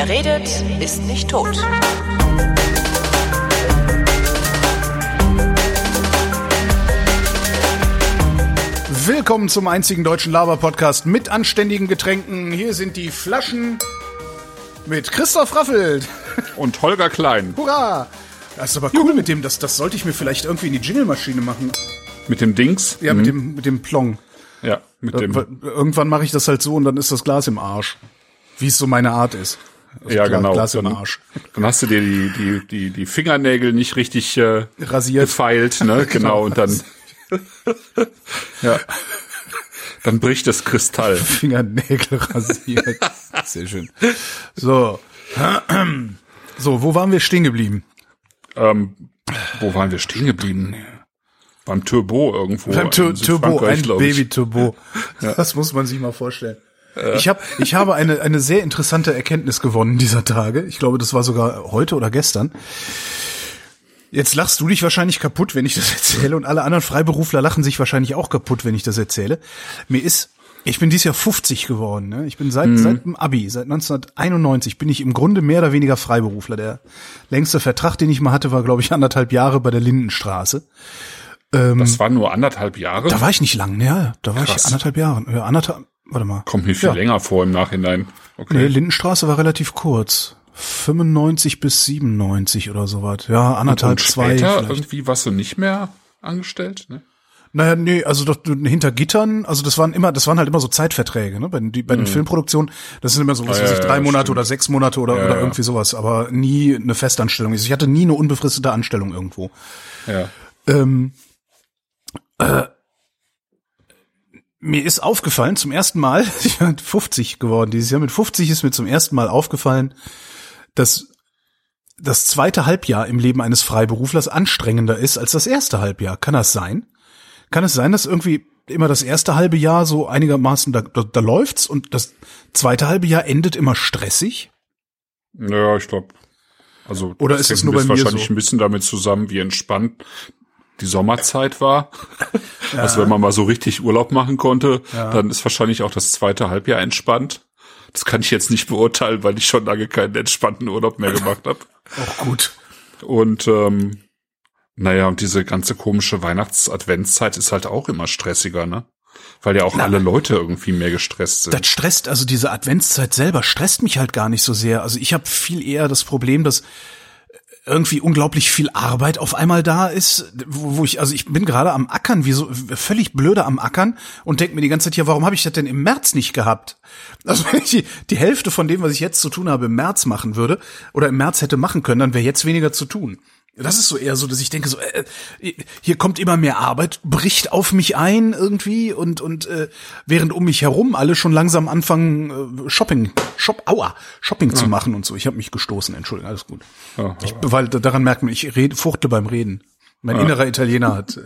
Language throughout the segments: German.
Wer redet, ist nicht tot. Willkommen zum einzigen deutschen Laber-Podcast mit anständigen Getränken. Hier sind die Flaschen mit Christoph Raffelt und Holger Klein. Hurra! Das ist aber cool mit dem, das sollte ich mir vielleicht irgendwie in die Jingle-Maschine machen. Mit dem Dings? Ja, mit dem Plong. Ja, mit dem. Irgendwann mache ich das halt so und dann ist das Glas im Arsch. Wie es so meine Art ist. Also ja, genau. Glas im Arsch. Dann hast du dir die Fingernägel nicht richtig rasiert. Gefeilt, ne? Genau, und dann ja. Dann bricht das Kristall. Fingernägel rasiert. Sehr schön. So, wo waren wir stehen geblieben? Wo waren wir stehen geblieben? Beim Turbo irgendwo. Beim Turbo, ein Baby-Turbo. Ja. Das muss man sich mal vorstellen. Ich habe eine sehr interessante Erkenntnis gewonnen dieser Tage. Ich glaube, das war sogar heute oder gestern. Jetzt lachst du dich wahrscheinlich kaputt, wenn ich das erzähle, und alle anderen Freiberufler lachen sich wahrscheinlich auch kaputt, wenn ich das erzähle. Ich bin dieses Jahr 50 geworden, ne? Ich bin seit dem Abi, seit 1991 bin ich im Grunde mehr oder weniger Freiberufler. Der längste Vertrag, den ich mal hatte, war, glaube ich, 1,5 Jahre bei der Lindenstraße. Das waren nur 1,5 Jahre? Da war ich nicht lang, ja. Da war Krass. Ich 1,5 Jahre. Ja, warte mal. Kommt mir viel länger vor im Nachhinein. Okay. Nee, Lindenstraße war relativ kurz. 95 bis 97 oder sowas. Ja, 1,5, und 2 später vielleicht. irgendwie warst du nicht mehr angestellt, ne? Naja, nee, also doch hinter Gittern, also das waren halt immer so Zeitverträge, ne? Bei den Filmproduktionen, das sind immer so, was weiß ich, 3 Monate oder 6 Monate oder irgendwie sowas, aber nie eine Festanstellung. Ich hatte nie eine unbefristete Anstellung irgendwo. Ja. Mir ist aufgefallen, zum ersten Mal, ich bin 50 geworden dieses Jahr, mit 50 ist mir zum ersten Mal aufgefallen, dass das zweite Halbjahr im Leben eines Freiberuflers anstrengender ist als das erste Halbjahr. Kann das sein? Kann es sein, dass irgendwie immer das erste halbe Jahr so einigermaßen da läuft's und das zweite halbe Jahr endet immer stressig? Ja, ich glaube. Also oder ist es nur bei mir wahrscheinlich so? Ein bisschen damit zusammen, wie entspannt die Sommerzeit war. Ja. Also wenn man mal so richtig Urlaub machen konnte, dann ist wahrscheinlich auch das zweite Halbjahr entspannt. Das kann ich jetzt nicht beurteilen, weil ich schon lange keinen entspannten Urlaub mehr gemacht habe. Auch gut. Und und diese ganze komische Weihnachts-Adventszeit ist halt auch immer stressiger, ne? Weil ja auch alle Leute irgendwie mehr gestresst sind. Das stresst, also diese Adventszeit selber stresst mich halt gar nicht so sehr. Also ich habe viel eher das Problem, dass irgendwie unglaublich viel Arbeit auf einmal da ist, ich bin gerade am Ackern, wie so völlig blöde am Ackern und denke mir die ganze Zeit, ja, warum habe ich das denn im März nicht gehabt? Also wenn ich die Hälfte von dem, was ich jetzt zu tun habe, im März machen würde oder im März hätte machen können, dann wäre jetzt weniger zu tun. Das ist so eher so, dass ich denke so, hier kommt immer mehr Arbeit, bricht auf mich ein irgendwie und während um mich herum alle schon langsam anfangen Shopping zu machen und so. Ich habe mich gestoßen, Entschuldigung, alles gut. Ja. Weil daran merkt man, ich fuchtle beim Reden. Mein innerer Italiener hat.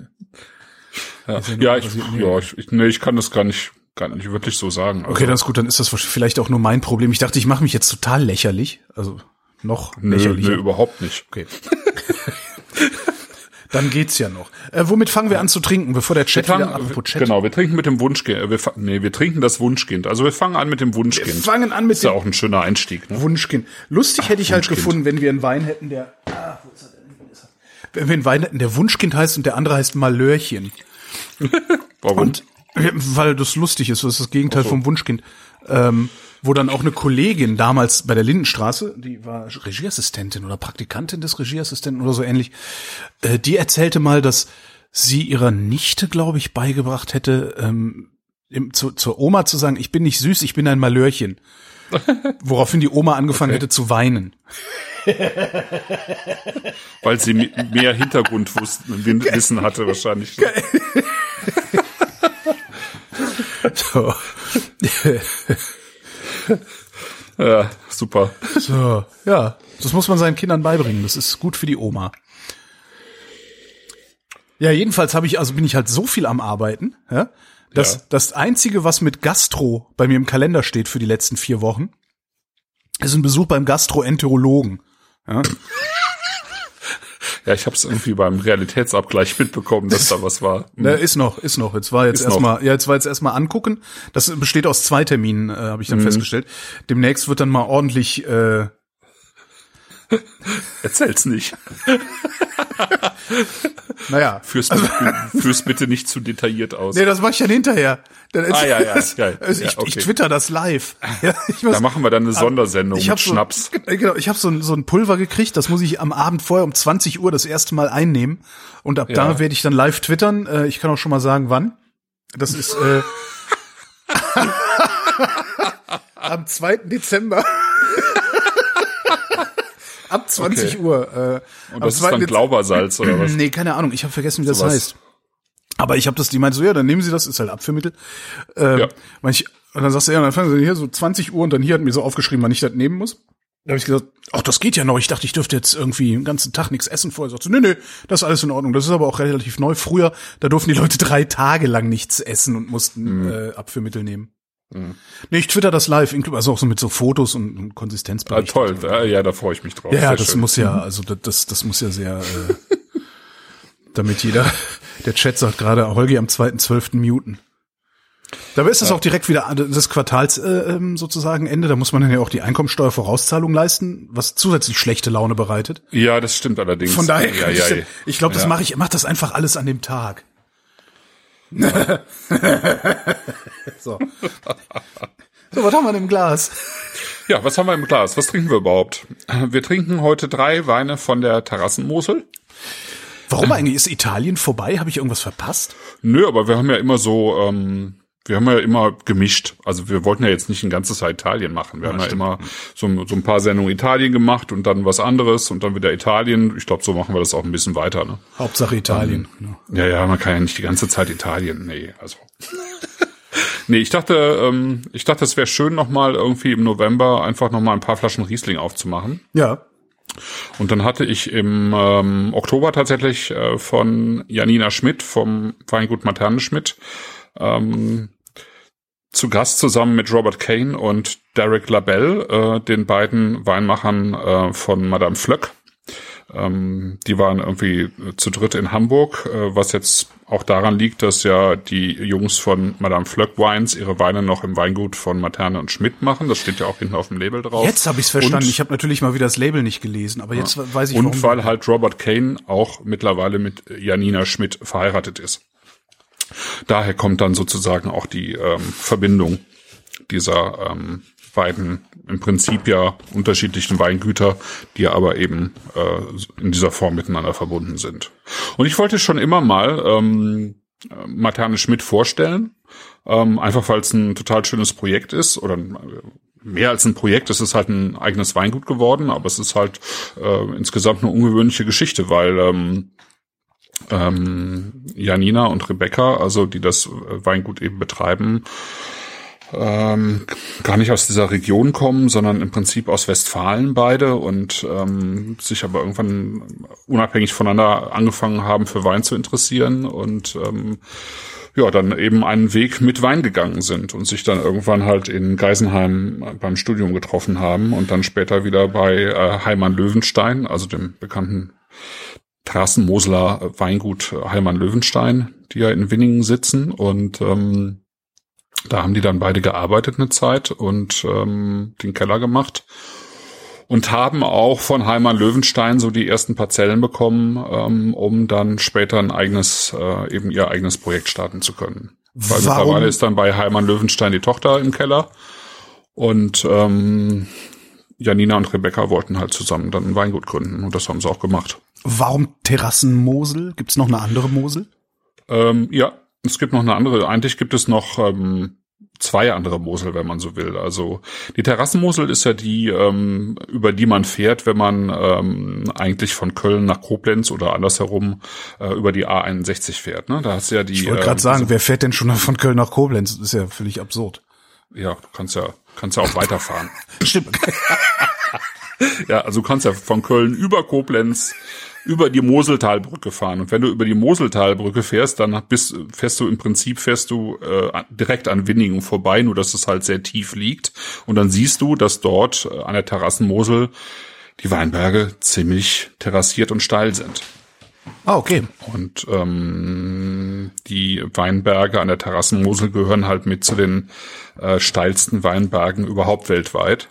Ich kann das gar nicht wirklich so sagen. Okay, dann ist gut, dann ist das vielleicht auch nur mein Problem. Ich dachte, ich mache mich jetzt total lächerlich, also noch lächerlicher. Nö, überhaupt nicht. Okay. Dann geht's ja noch. Womit fangen wir an zu trinken, bevor der Chat wieder apropos Chat? Genau, wir trinken mit dem Wunschkind. Wir trinken das Wunschkind. Also wir fangen an mit dem Wunschkind. Wir fangen an mit ist ja auch ein schöner Einstieg, ne? Wunschkind. Lustig hätte ich halt gefunden, wenn wir einen Wein hätten, der wenn wir einen Wein hätten, der Wunschkind heißt und der andere heißt Malörchen. Warum? Und, weil das lustig ist, das ist das Gegenteil vom Wunschkind. Wo dann auch eine Kollegin damals bei der Lindenstraße, die war Regieassistentin oder Praktikantin des Regieassistenten oder so ähnlich, die erzählte mal, dass sie ihrer Nichte, glaube ich, beigebracht hätte, zur Oma zu sagen, ich bin nicht süß, ich bin ein Malörchen. Woraufhin die Oma angefangen hätte zu weinen. Weil sie mehr Hintergrundwissen hatte wahrscheinlich. So. Ja, super. So, ja, das muss man seinen Kindern beibringen. Das ist gut für die Oma. Ja, jedenfalls bin ich halt so viel am Arbeiten, ja, dass das Einzige, was mit Gastro bei mir im Kalender steht für die letzten 4 Wochen, ist ein Besuch beim Gastroenterologen. Ja. Ja, ich habe es irgendwie beim Realitätsabgleich mitbekommen, dass da was war. Ne, ist noch. Jetzt war jetzt erstmal angucken. Das besteht aus 2 Terminen, habe ich dann festgestellt. Demnächst wird dann mal ordentlich Erzähl's nicht. Naja. Führ's bitte nicht zu detailliert aus. Nee, das mach ich dann hinterher. Geil. Ich twitter das live. Ja, da machen wir dann eine Sondersendung mit Schnaps. Genau, ich habe so ein Pulver gekriegt, das muss ich am Abend vorher um 20 Uhr das erste Mal einnehmen. Und ab da werde ich dann live twittern. Ich kann auch schon mal sagen, wann. Das ist am 2. Dezember. Ab 20 Uhr. Und das ist dann Glaubersalz oder was? Nee, keine Ahnung. Ich habe vergessen, wie das heißt. Aber ich habe die meinte so, ja, dann nehmen Sie das, ist halt Abführmittel. Und dann sagst du, ja, dann fangen Sie hier so 20 Uhr und dann hier hat mir so aufgeschrieben, wann ich das nehmen muss. Da habe ich gesagt, ach, das geht ja noch. Ich dachte, ich dürfte jetzt irgendwie den ganzen Tag nichts essen vorher. Sagt so, nee, das ist alles in Ordnung. Das ist aber auch relativ neu. Früher, da durften die Leute 3 Tage lang nichts essen und mussten Abführmittel nehmen. Nee, ich twitter das live, also auch so mit so Fotos und Konsistenzberichten. Toll, ja, da freue ich mich drauf. Ja, das muss ja, also das muss ja sehr, damit der Chat sagt gerade, Holgi am 2.12. muten. Dabei ist es auch direkt wieder des Quartals sozusagen Ende, da muss man dann ja auch die Einkommensteuervorauszahlung leisten, was zusätzlich schlechte Laune bereitet. Ja, das stimmt allerdings. Von daher, ich glaube, ich mach das einfach alles an dem Tag. So, was haben wir denn im Glas? Ja, was haben wir im Glas? Was trinken wir überhaupt? Wir trinken heute 3 Weine von der Terrassenmosel. Warum eigentlich? Ist Italien vorbei? Habe ich irgendwas verpasst? Nö, aber wir haben ja immer so, gemischt. Also wir wollten ja jetzt nicht ein ganzes Jahr Italien machen. Wir haben ja immer so ein paar Sendungen Italien gemacht und dann was anderes und dann wieder Italien. Ich glaube, so machen wir das auch ein bisschen weiter. Ne? Hauptsache Italien. Ja, man kann ja nicht die ganze Zeit Italien. Nee, also. Nee, ich dachte, es wäre schön, nochmal irgendwie im November einfach nochmal ein paar Flaschen Riesling aufzumachen. Ja. Und dann hatte ich im Oktober tatsächlich von Janina Schmidt vom Weingut Materne Schmidt zu Gast zusammen mit Robert Kane und Derek Labelle, den beiden Weinmachern von Madame Flöck. Die waren irgendwie zu dritt in Hamburg, was jetzt auch daran liegt, dass ja die Jungs von Madame Flöck Wines ihre Weine noch im Weingut von Materne und Schmidt machen. Das steht ja auch hinten auf dem Label drauf. Jetzt habe ich es verstanden. Ich habe natürlich mal wieder das Label nicht gelesen, aber jetzt weiß ich warum. Und weil halt Robert Kane auch mittlerweile mit Janina Schmidt verheiratet ist. Daher kommt dann sozusagen auch die Verbindung dieser beiden im Prinzip ja unterschiedlichen Weingüter, die aber eben in dieser Form miteinander verbunden sind. Und ich wollte schon immer mal Materne Schmidt vorstellen, einfach weil es ein total schönes Projekt ist oder mehr als ein Projekt, es ist halt ein eigenes Weingut geworden, aber es ist halt insgesamt eine ungewöhnliche Geschichte, weil Janina und Rebecca, also die das Weingut eben betreiben, gar nicht aus dieser Region kommen, sondern im Prinzip aus Westfalen beide und sich aber irgendwann unabhängig voneinander angefangen haben, für Wein zu interessieren und dann eben einen Weg mit Wein gegangen sind und sich dann irgendwann halt in Geisenheim beim Studium getroffen haben und dann später wieder bei Heimann Löwenstein, also dem bekannten Terrassenmoseler Weingut Heimann Löwenstein, die ja in Winningen sitzen und da haben die dann beide gearbeitet eine Zeit und den Keller gemacht und haben auch von Heimann Löwenstein so die ersten Parzellen bekommen, um dann später ein eigenes, eben ihr eigenes Projekt starten zu können. Weil mittlerweile ist dann bei Heimann Löwenstein die Tochter im Keller und Janina und Rebecca wollten halt zusammen dann ein Weingut gründen und das haben sie auch gemacht. Warum Terrassenmosel? Gibt's noch eine andere Mosel? Ja, es gibt noch eine andere. Eigentlich gibt es noch 2 andere Mosel, wenn man so will. Also die Terrassenmosel ist ja die, über die man fährt, wenn man eigentlich von Köln nach Koblenz oder andersherum über die A61 fährt. Ne? Da hast du ja die. Ich wollte gerade sagen, wer fährt denn schon von Köln nach Koblenz? Das ist ja völlig absurd. Ja, du kannst ja auch weiterfahren. Stimmt. Ja, also du kannst ja von Köln über Koblenz über die Moseltalbrücke fahren. Und wenn du über die Moseltalbrücke fährst, dann fährst du direkt an Winningen vorbei, nur dass es halt sehr tief liegt. Und dann siehst du, dass dort an der Terrassenmosel die Weinberge ziemlich terrassiert und steil sind. Ah, okay. Und die Weinberge an der Terrassenmosel gehören halt mit zu den steilsten Weinbergen überhaupt weltweit.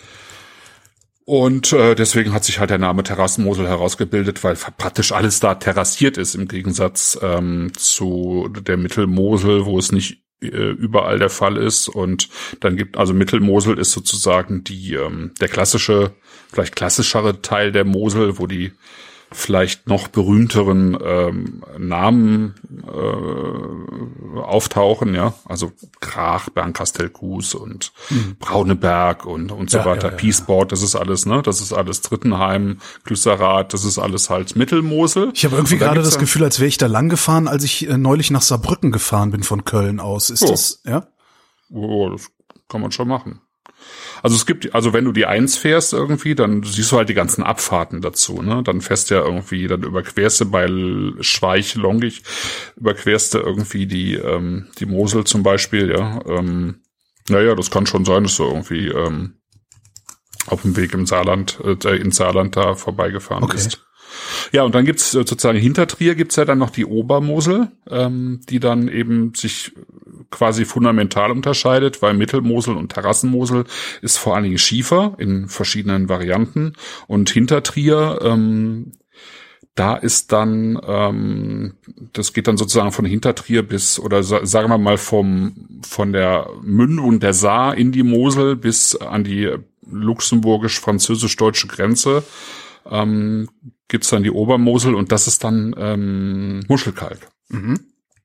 Und deswegen hat sich halt der Name Terrassenmosel herausgebildet, weil praktisch alles da terrassiert ist, im Gegensatz zu der Mittelmosel, wo es nicht überall der Fall ist. Und dann also Mittelmosel ist sozusagen der vielleicht klassischere Teil der Mosel, wo die vielleicht noch berühmteren Namen auftauchen, ja, also Krach, Bernkastel-Kues und Brauneberg und so weiter, Piesbord, das ist alles, ne, das ist alles Trittenheim, Klüsserath, das ist alles halt Mittelmosel. Ich habe irgendwie gerade das Gefühl, als wäre ich da lang gefahren, als ich neulich nach Saarbrücken gefahren bin von Köln aus. Ist das, ja? Oh, das kann man schon machen. Also wenn du die 1 fährst irgendwie, dann siehst du halt die ganzen Abfahrten dazu, ne? Dann fährst du ja irgendwie, dann überquerst du bei Schweich, Longich, überquerst du irgendwie die Mosel zum Beispiel, ja. Naja, das kann schon sein, dass du irgendwie auf dem Weg ins Saarland da vorbeigefahren bist. Ja, und dann gibt's sozusagen hinter Trier gibt's ja dann noch die Obermosel, die dann eben sich quasi fundamental unterscheidet, weil Mittelmosel und Terrassenmosel ist vor allen Dingen Schiefer in verschiedenen Varianten, und hinter Trier, da ist dann, das geht dann sozusagen von Hintertrier bis, oder sagen wir mal von der Mündung der Saar in die Mosel bis an die luxemburgisch-französisch-deutsche Grenze, gibt's dann die Obermosel, und das ist dann Muschelkalk. Mhm.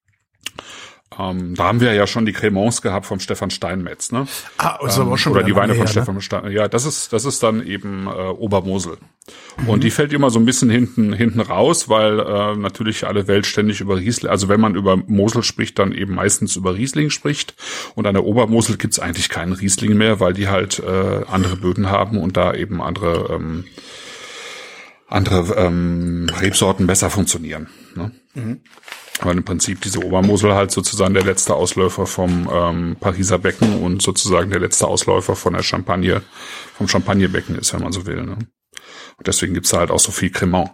Da haben wir ja schon die Crémants gehabt vom Stefan Steinmetz, ne? Ah, das war auch schon oder die Weine von Stefan Steinmetz. Ja, das ist dann eben Obermosel. Und die fällt immer so ein bisschen hinten raus, weil natürlich alle Welt ständig über Riesling, also wenn man über Mosel spricht, dann eben meistens über Riesling spricht. Und an der Obermosel gibt's eigentlich keinen Riesling mehr, weil die halt andere Böden haben und da eben andere Rebsorten besser funktionieren, ne? Mhm. Aber im Prinzip diese Obermosel halt sozusagen der letzte Ausläufer vom Pariser Becken und sozusagen der letzte Ausläufer vom Champagnerbecken ist, wenn man so will, ne? Und deswegen gibt's da halt auch so viel Crémant.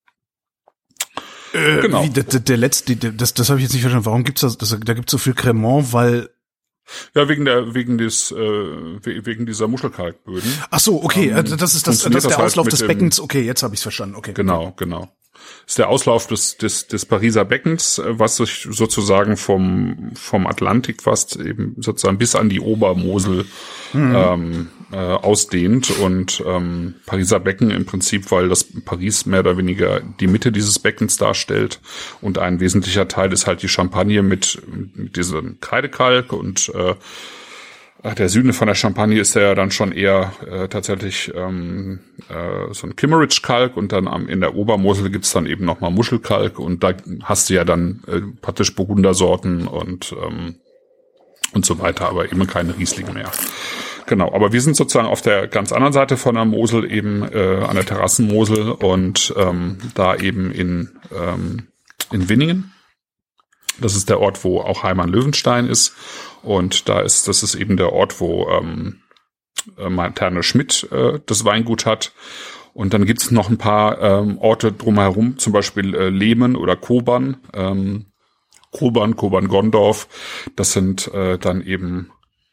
Genau. Wie, der letzte, das habe ich jetzt nicht verstanden. Warum gibt's da gibt's so viel Crémant, weil ja, wegen dieser Muschelkalkböden. Ach so, okay, das ist der Auslauf des Beckens. Okay, jetzt habe ich's verstanden. Okay. Genau. Das ist der Auslauf des Pariser Beckens, was sich sozusagen vom Atlantik fast eben sozusagen bis an die Obermosel ausdehnt, und Pariser Becken im Prinzip, weil das Paris mehr oder weniger die Mitte dieses Beckens darstellt, und ein wesentlicher Teil ist halt die Champagne mit diesem Kreidekalk, und der Süden von der Champagne ist ja dann schon eher tatsächlich so ein Kimmeridge-Kalk, und dann in der Obermosel gibt's dann eben nochmal Muschelkalk, und da hast du ja dann praktisch Burgundersorten und so weiter, aber eben keine Riesling mehr. Genau, aber wir sind sozusagen auf der ganz anderen Seite von der Mosel, eben an der Terrassenmosel, und da eben in Winningen. Das ist der Ort, wo auch Heimann-Löwenstein ist. Und das ist eben der Ort, wo Terne Schmidt das Weingut hat. Und dann gibt's noch ein paar Orte drumherum, zum Beispiel Lehmen oder Kobern. Kobern-Gondorf. Das sind dann eben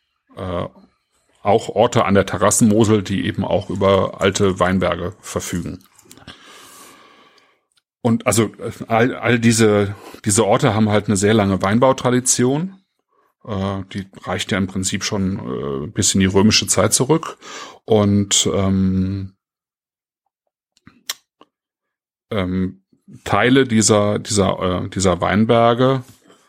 auch Orte an der Terrassenmosel, die eben auch über alte Weinberge verfügen. Und also all diese Orte haben halt eine sehr lange Weinbautradition. Die reicht ja im Prinzip schon bis in die römische Zeit zurück. Und Teile dieser Weinberge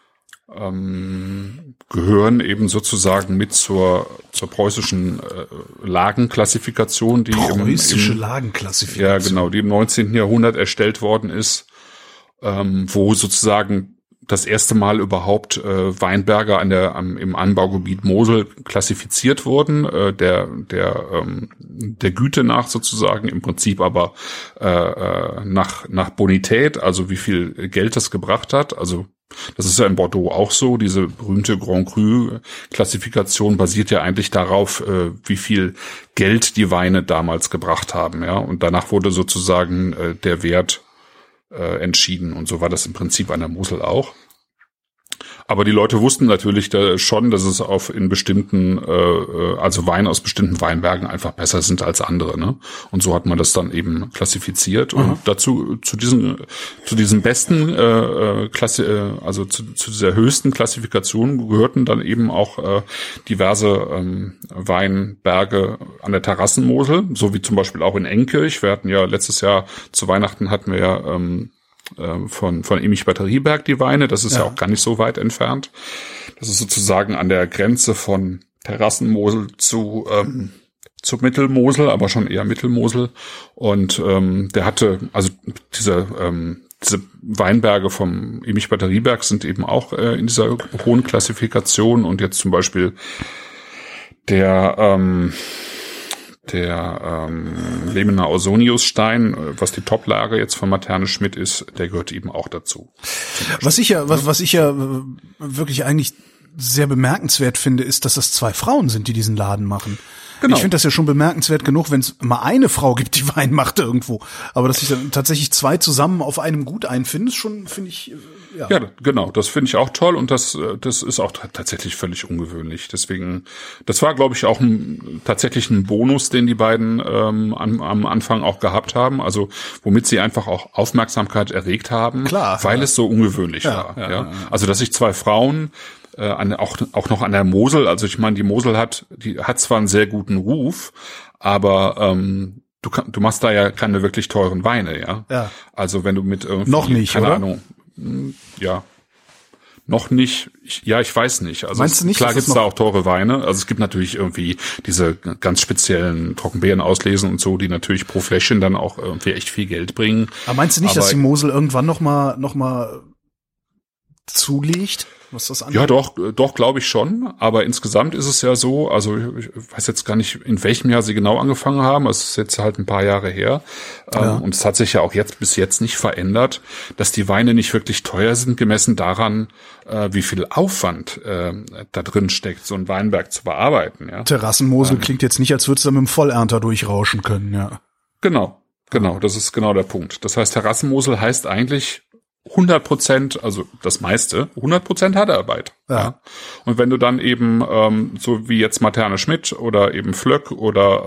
gehören eben sozusagen mit zur preußischen Lagenklassifikation, die preußische Lagenklassifikation. Ja, genau, die im 19. Jahrhundert erstellt worden ist, wo sozusagen das erste Mal überhaupt Weinberge im Anbaugebiet Mosel klassifiziert wurden, der Güte nach sozusagen, im Prinzip aber nach Bonität, also wie viel Geld das gebracht hat. Also Das ist ja in Bordeaux auch so. Diese berühmte Grand Cru-Klassifikation basiert ja eigentlich darauf, wie viel Geld die Weine damals gebracht haben. Ja, und danach wurde sozusagen der Wert entschieden. Und so war das im Prinzip an der Mosel auch. Aber die Leute wussten natürlich schon, dass es in bestimmten, also Weine aus bestimmten Weinbergen einfach besser sind als andere, ne? Und so hat man das dann eben klassifiziert. Und dazu, zu diesen besten also zu dieser höchsten Klassifikation gehörten dann eben auch diverse Weinberge an der Terrassenmosel, so wie zum Beispiel auch in Enkirch. Wir hatten ja letztes Jahr zu Weihnachten hatten wir ja von Emich-Bad-Rieberg die Weine, das ist ja auch gar nicht so weit entfernt. Das ist sozusagen an der Grenze von Terrassenmosel zu Mittelmosel, aber schon eher Mittelmosel. Und der hatte, also diese Weinberge vom Emich-Bad-Rieberg sind eben auch in dieser hohen Klassifikation. Und jetzt zum Beispiel der Lemener Ausoniusstein, was die Toplage jetzt von Materne Schmidt ist, der gehört eben auch dazu. Was ich ja wirklich eigentlich sehr bemerkenswert finde, ist, dass das 2 Frauen sind, die diesen Laden machen. Genau. Ich finde das ja schon bemerkenswert genug, wenn es mal eine Frau gibt, die Wein macht irgendwo. Aber dass sich dann tatsächlich 2 zusammen auf einem Gut einfinden, ist schon, finde ich, Ja, genau. Das finde ich auch toll und das ist auch tatsächlich völlig ungewöhnlich. Deswegen, das war, glaube ich, auch tatsächlich ein Bonus, den die beiden am Anfang auch gehabt haben. Also womit sie einfach auch Aufmerksamkeit erregt haben, weil es so ungewöhnlich war. Ja. Also dass sich 2 Frauen auch noch an der Mosel, also ich meine, die Mosel hat zwar einen sehr guten Ruf, aber du machst da ja keine wirklich teuren Weine, ja. Also wenn du mit irgendwie noch nicht, keine oder? Ahnung, ja, noch nicht. Ich weiß nicht. Also meinst du nicht, klar gibt's da auch teure Weine. Also es gibt natürlich irgendwie diese ganz speziellen Trockenbeeren auslesen und so, die natürlich pro Fläschchen dann auch irgendwie echt viel Geld bringen. Aber meinst du nicht, dass die Mosel irgendwann noch mal zulegt? Was das angeht? Ja, doch, glaube ich schon. Aber insgesamt ist es ja so, also ich weiß jetzt gar nicht, in welchem Jahr sie genau angefangen haben. Es ist jetzt halt ein paar Jahre her. Und es hat sich ja auch bis jetzt nicht verändert, dass die Weine nicht wirklich teuer sind, gemessen daran, wie viel Aufwand da drin steckt, so ein Weinberg zu bearbeiten. Ja. Terrassenmosel klingt jetzt nicht, als würdest du da mit dem Vollernter durchrauschen können, ja. Genau, das ist genau der Punkt. Das heißt, Terrassenmosel heißt eigentlich 100%, also das meiste, 100% Handarbeit. Ja. Und wenn du dann eben, so wie jetzt Materne Schmidt oder eben Flöck oder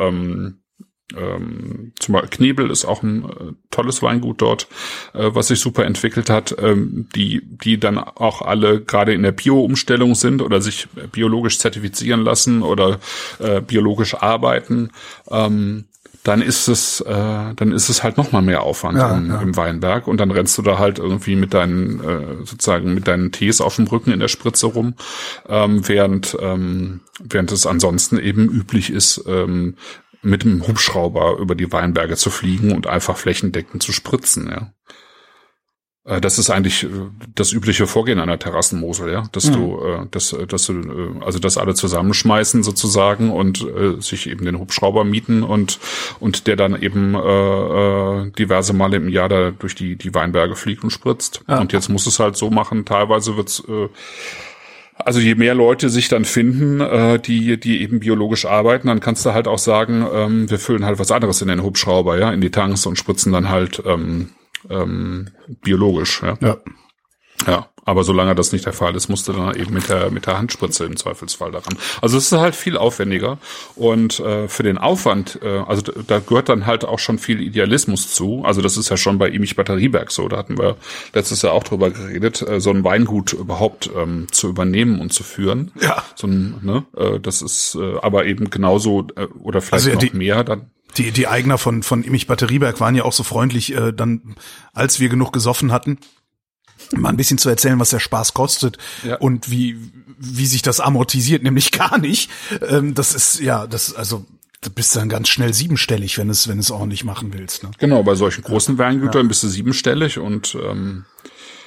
zum Beispiel Knebel ist auch ein tolles Weingut dort, was sich super entwickelt hat, die dann auch alle gerade in der Bio-Umstellung sind oder sich biologisch zertifizieren lassen oder biologisch arbeiten, dann ist es halt noch mal mehr Aufwand im Weinberg und dann rennst du da halt irgendwie mit deinen Tees auf dem Rücken in der Spritze rum, während es ansonsten eben üblich ist, mit dem Hubschrauber über die Weinberge zu fliegen und einfach flächendeckend zu spritzen, ja. Das ist eigentlich das übliche Vorgehen an der Terrassenmosel, ja, dass dass alle zusammenschmeißen sozusagen und sich eben den Hubschrauber mieten und der dann eben diverse Male im Jahr da durch die Weinberge fliegt und spritzt. Ja. Und jetzt muss es halt so machen, teilweise wird's also je mehr Leute sich dann finden, die eben biologisch arbeiten, dann kannst du halt auch sagen, wir füllen halt was anderes in den Hubschrauber, ja, in die Tanks und spritzen dann halt biologisch, ja. Ja, aber solange das nicht der Fall ist, musst du dann eben mit der Handspritze im Zweifelsfall daran. Also es ist halt viel aufwendiger und für den Aufwand, also da gehört dann halt auch schon viel Idealismus zu. Also das ist ja schon bei Emich-Bad Rieberg so, da hatten wir letztes Jahr auch drüber geredet, so ein Weingut überhaupt zu übernehmen und zu führen. Ja. Das ist aber eben genauso oder vielleicht also noch mehr dann. Die Eigner von Emich-Bad Rieberg waren ja auch so freundlich, dann, als wir genug gesoffen hatten, mal ein bisschen zu erzählen, was der Spaß kostet und wie sich das amortisiert, nämlich gar nicht. Das ist, also, du bist dann ganz schnell siebenstellig, wenn es ordentlich machen willst, ne? Genau, bei solchen großen Weingütern bist du siebenstellig und,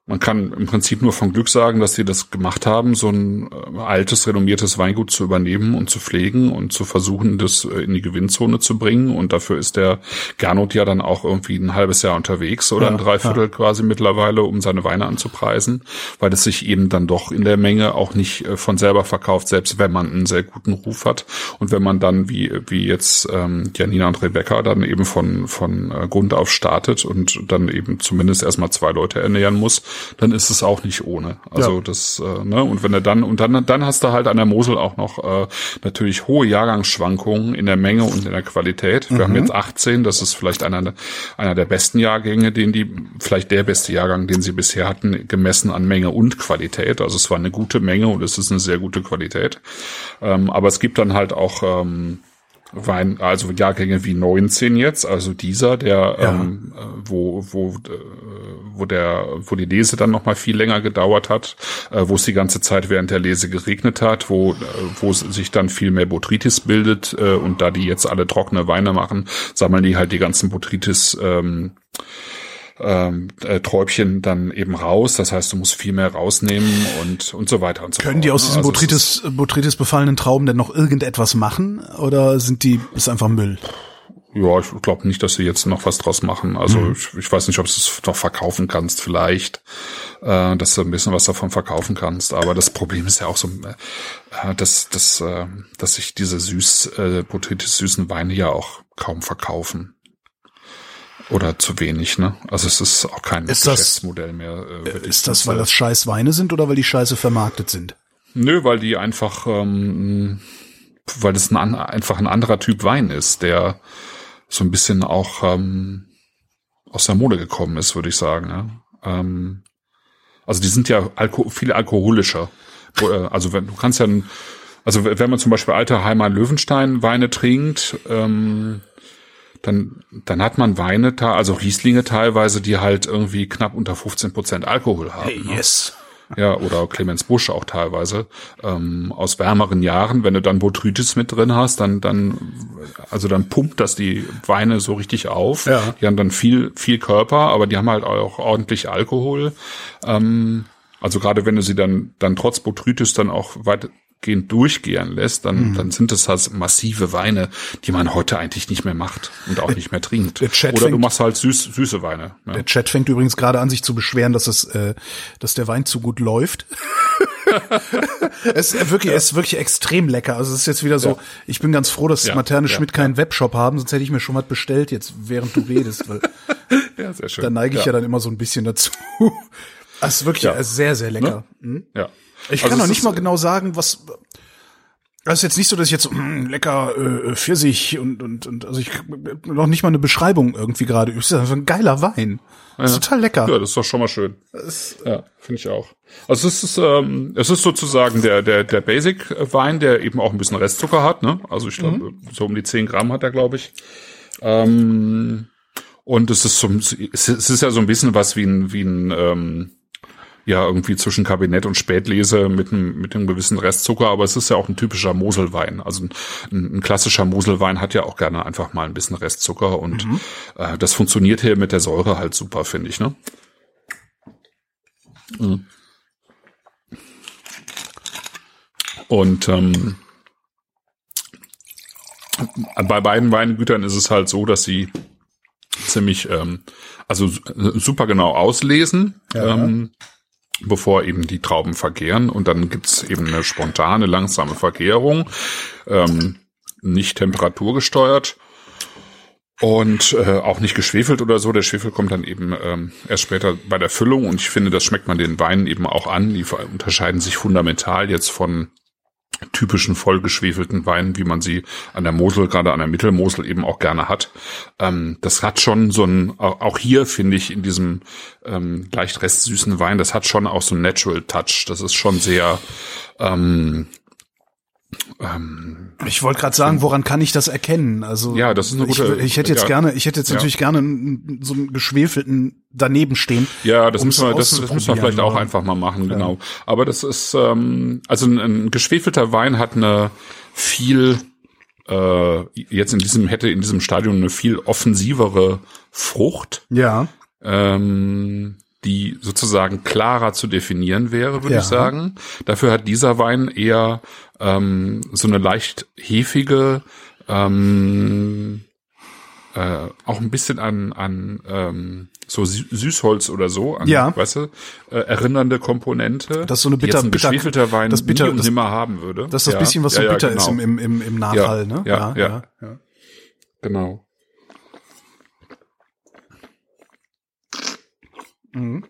man kann im Prinzip nur von Glück sagen, dass sie das gemacht haben, so ein altes, renommiertes Weingut zu übernehmen und zu pflegen und zu versuchen, das in die Gewinnzone zu bringen. Und dafür ist der Gernot ja dann auch irgendwie ein halbes Jahr unterwegs oder ein Dreiviertel quasi mittlerweile, um seine Weine anzupreisen, weil es sich eben dann doch in der Menge auch nicht von selber verkauft, selbst wenn man einen sehr guten Ruf hat. Und wenn man dann wie jetzt Janina und Rebecca dann eben von Grund auf startet und dann eben zumindest erstmal 2 Leute ernähren muss, dann ist es auch nicht ohne. Also das, und wenn er dann hast du halt an der Mosel auch noch natürlich hohe Jahrgangsschwankungen in der Menge und in der Qualität. Wir haben jetzt 18, das ist vielleicht einer der besten Jahrgänge, vielleicht der beste Jahrgang, den sie bisher hatten, gemessen an Menge und Qualität. Also es war eine gute Menge und es ist eine sehr gute Qualität. Aber es gibt dann halt auch Wein, also Jahrgänge wie 19 jetzt, also dieser, der wo die Lese dann noch mal viel länger gedauert hat, wo es die ganze Zeit während der Lese geregnet hat, wo sich dann viel mehr Botrytis bildet und da die jetzt alle trockene Weine machen, sammeln die halt die ganzen Botrytis Träubchen dann eben raus. Das heißt, du musst viel mehr rausnehmen und so weiter und so fort. Können die aus diesen Botrytis befallenen Trauben denn noch irgendetwas machen oder ist einfach Müll? Ja, ich glaube nicht, dass sie jetzt noch was draus machen. Also ich weiß nicht, ob du es noch verkaufen kannst vielleicht, dass du ein bisschen was davon verkaufen kannst. Aber das Problem ist ja auch so, dass sich diese Botrytis süßen Weine ja auch kaum verkaufen. Oder zu wenig, ne? Also es ist auch kein Geschäftsmodell mehr. Ist das, weil das scheiß Weine sind oder weil die Scheiße vermarktet sind? Nö, weil die einfach, weil das einfach ein anderer Typ Wein ist, der so ein bisschen auch aus der Mode gekommen ist, würde ich sagen. Ja? Also die sind ja viel alkoholischer. Also wenn man zum Beispiel alte Heimann Löwenstein Weine trinkt, dann hat man Weine, also Rieslinge teilweise, die halt irgendwie knapp unter 15% Alkohol haben. Hey, yes. Ja, oder Clemens Busch auch teilweise, aus wärmeren Jahren. Wenn du dann Botrytis mit drin hast, dann pumpt das die Weine so richtig auf. Ja. Die haben dann viel Körper, aber die haben halt auch ordentlich Alkohol. Also gerade wenn du sie dann trotz Botrytis dann auch weitgehend durchgehen lässt, dann sind das halt massive Weine, die man heute eigentlich nicht mehr macht und auch nicht mehr trinkt. Oder du machst halt süße Weine. Ne? Der Chat fängt übrigens gerade an, sich zu beschweren, dass der Wein zu gut läuft. Es ist wirklich extrem lecker. Also es ist jetzt wieder so, ich bin ganz froh, dass Materne Schmidt keinen Webshop haben, sonst hätte ich mir schon was bestellt jetzt, während du redest. Weil ja, sehr schön. Da neige ich ja dann immer so ein bisschen dazu. Es ist wirklich sehr, sehr lecker. Ne? Ja. Ich kann noch nicht mal genau sagen, was. Das ist jetzt nicht so, dass ich jetzt lecker Pfirsich und also ich noch nicht mal eine Beschreibung irgendwie gerade. Das ist einfach ein geiler Wein. Das ist total lecker. Ja, das ist doch schon mal schön. Ja, finde ich auch. Also es ist sozusagen der Basic-Wein, der eben auch ein bisschen Restzucker hat. Ne? Also ich glaube, so um die 10 Gramm hat er, glaube ich. Und es ist ja so ein bisschen was wie ein irgendwie zwischen Kabinett und Spätlese mit einem gewissen Restzucker, aber es ist ja auch ein typischer Moselwein. Also ein klassischer Moselwein hat ja auch gerne einfach mal ein bisschen Restzucker und das funktioniert hier mit der Säure halt super, finde ich, ne? Und bei beiden Weingütern ist es halt so, dass sie ziemlich super genau auslesen, bevor eben die Trauben vergären, und dann gibt's eben eine spontane, langsame Vergärung, nicht temperaturgesteuert und auch nicht geschwefelt oder so. Der Schwefel kommt dann eben erst später bei der Füllung, und ich finde, das schmeckt man den Weinen eben auch an. Die unterscheiden sich fundamental jetzt von typischen vollgeschwefelten Weinen, wie man sie an der Mosel, gerade an der Mittelmosel eben auch gerne hat. Das hat schon so ein, auch hier finde ich in diesem leicht restsüßen Wein, das hat schon auch so einen Natural Touch. Das ist schon sehr ich wollte gerade sagen, woran kann ich das erkennen? Also ja, das ist eine gute. Ich hätte jetzt natürlich gerne so einen geschwefelten daneben stehen. Ja, das müssen wir vielleicht auch einfach mal machen, genau. Aber das ist also ein geschwefelter Wein hat eine viel jetzt in diesem Stadium eine viel offensivere Frucht. Ja. die sozusagen klarer zu definieren wäre, würde ich sagen. Dafür hat dieser Wein eher so eine leicht hefige, auch ein bisschen an so Süßholz oder so, an, weißt du, erinnernde Komponente. Das ist so eine bitter, ein geschwefelter Wein das bitter, nie und nimmer haben würde. Das ist das bisschen, was so bitter ist im Nachhall, ne? Ja. Genau. Mhm.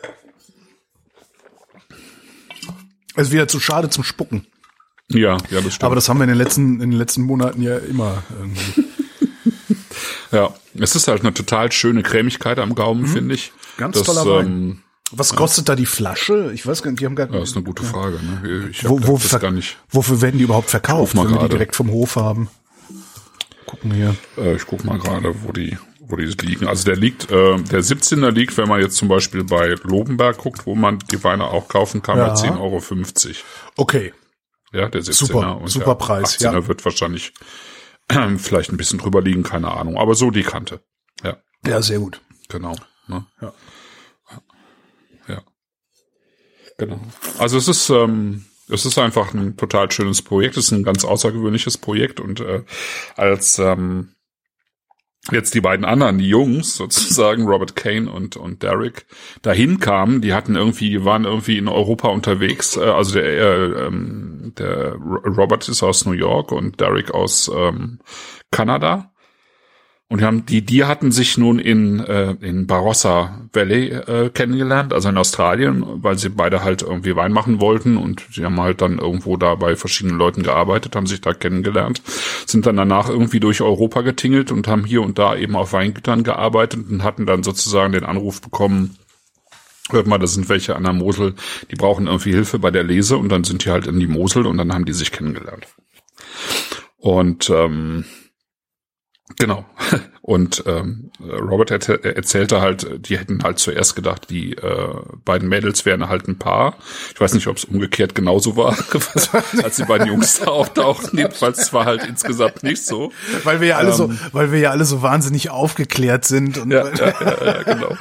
Es ist wieder zu schade zum Spucken. Ja, das stimmt. Aber das haben wir in den letzten Monaten ja immer irgendwie. Ja, es ist halt eine total schöne Cremigkeit am Gaumen, finde ich. Ganz toller Wein. Was kostet da die Flasche? Ich weiß gar nicht, die haben gar nicht. Das ist eine gute Frage, ne? Ich das gar nicht. Wofür werden die überhaupt verkauft, wenn wir die direkt vom Hof haben? Gucken wir hier. Ich guck mal gerade, wo die liegen. Also der 17er liegt, wenn man jetzt zum Beispiel bei Lobenberg guckt, wo man die Weine auch kaufen kann, bei 10,50 €. Okay. Ja, der 17er. Super Preis. 18er wird wahrscheinlich vielleicht ein bisschen drüber liegen, keine Ahnung. Aber so die Kante. Ja. Ja, sehr gut. Genau. Ne? Ja. Genau. Also es ist einfach ein total schönes Projekt. Es ist ein ganz außergewöhnliches Projekt und als jetzt die beiden anderen, die Jungs sozusagen, Robert Kane und Derek, dahin kamen, die waren irgendwie in Europa unterwegs. Also der Robert ist aus New York und Derek aus Kanada. Und die hatten sich nun in Barossa Valley kennengelernt, also in Australien, weil sie beide halt irgendwie Wein machen wollten und sie haben halt dann irgendwo da bei verschiedenen Leuten gearbeitet, haben sich da kennengelernt, sind dann danach irgendwie durch Europa getingelt und haben hier und da eben auf Weingütern gearbeitet und hatten dann sozusagen den Anruf bekommen, hört mal, da sind welche an der Mosel, die brauchen irgendwie Hilfe bei der Lese und dann sind die halt in die Mosel und dann haben die sich kennengelernt. Und genau. Und Robert erzählte halt, die hätten halt zuerst gedacht, die beiden Mädels wären halt ein Paar. Ich weiß nicht, ob es umgekehrt genauso war, als die beiden Jungs da auftauchten. Jedenfalls es war halt insgesamt nicht so. Weil wir ja alle so wahnsinnig aufgeklärt sind. Und ja, genau.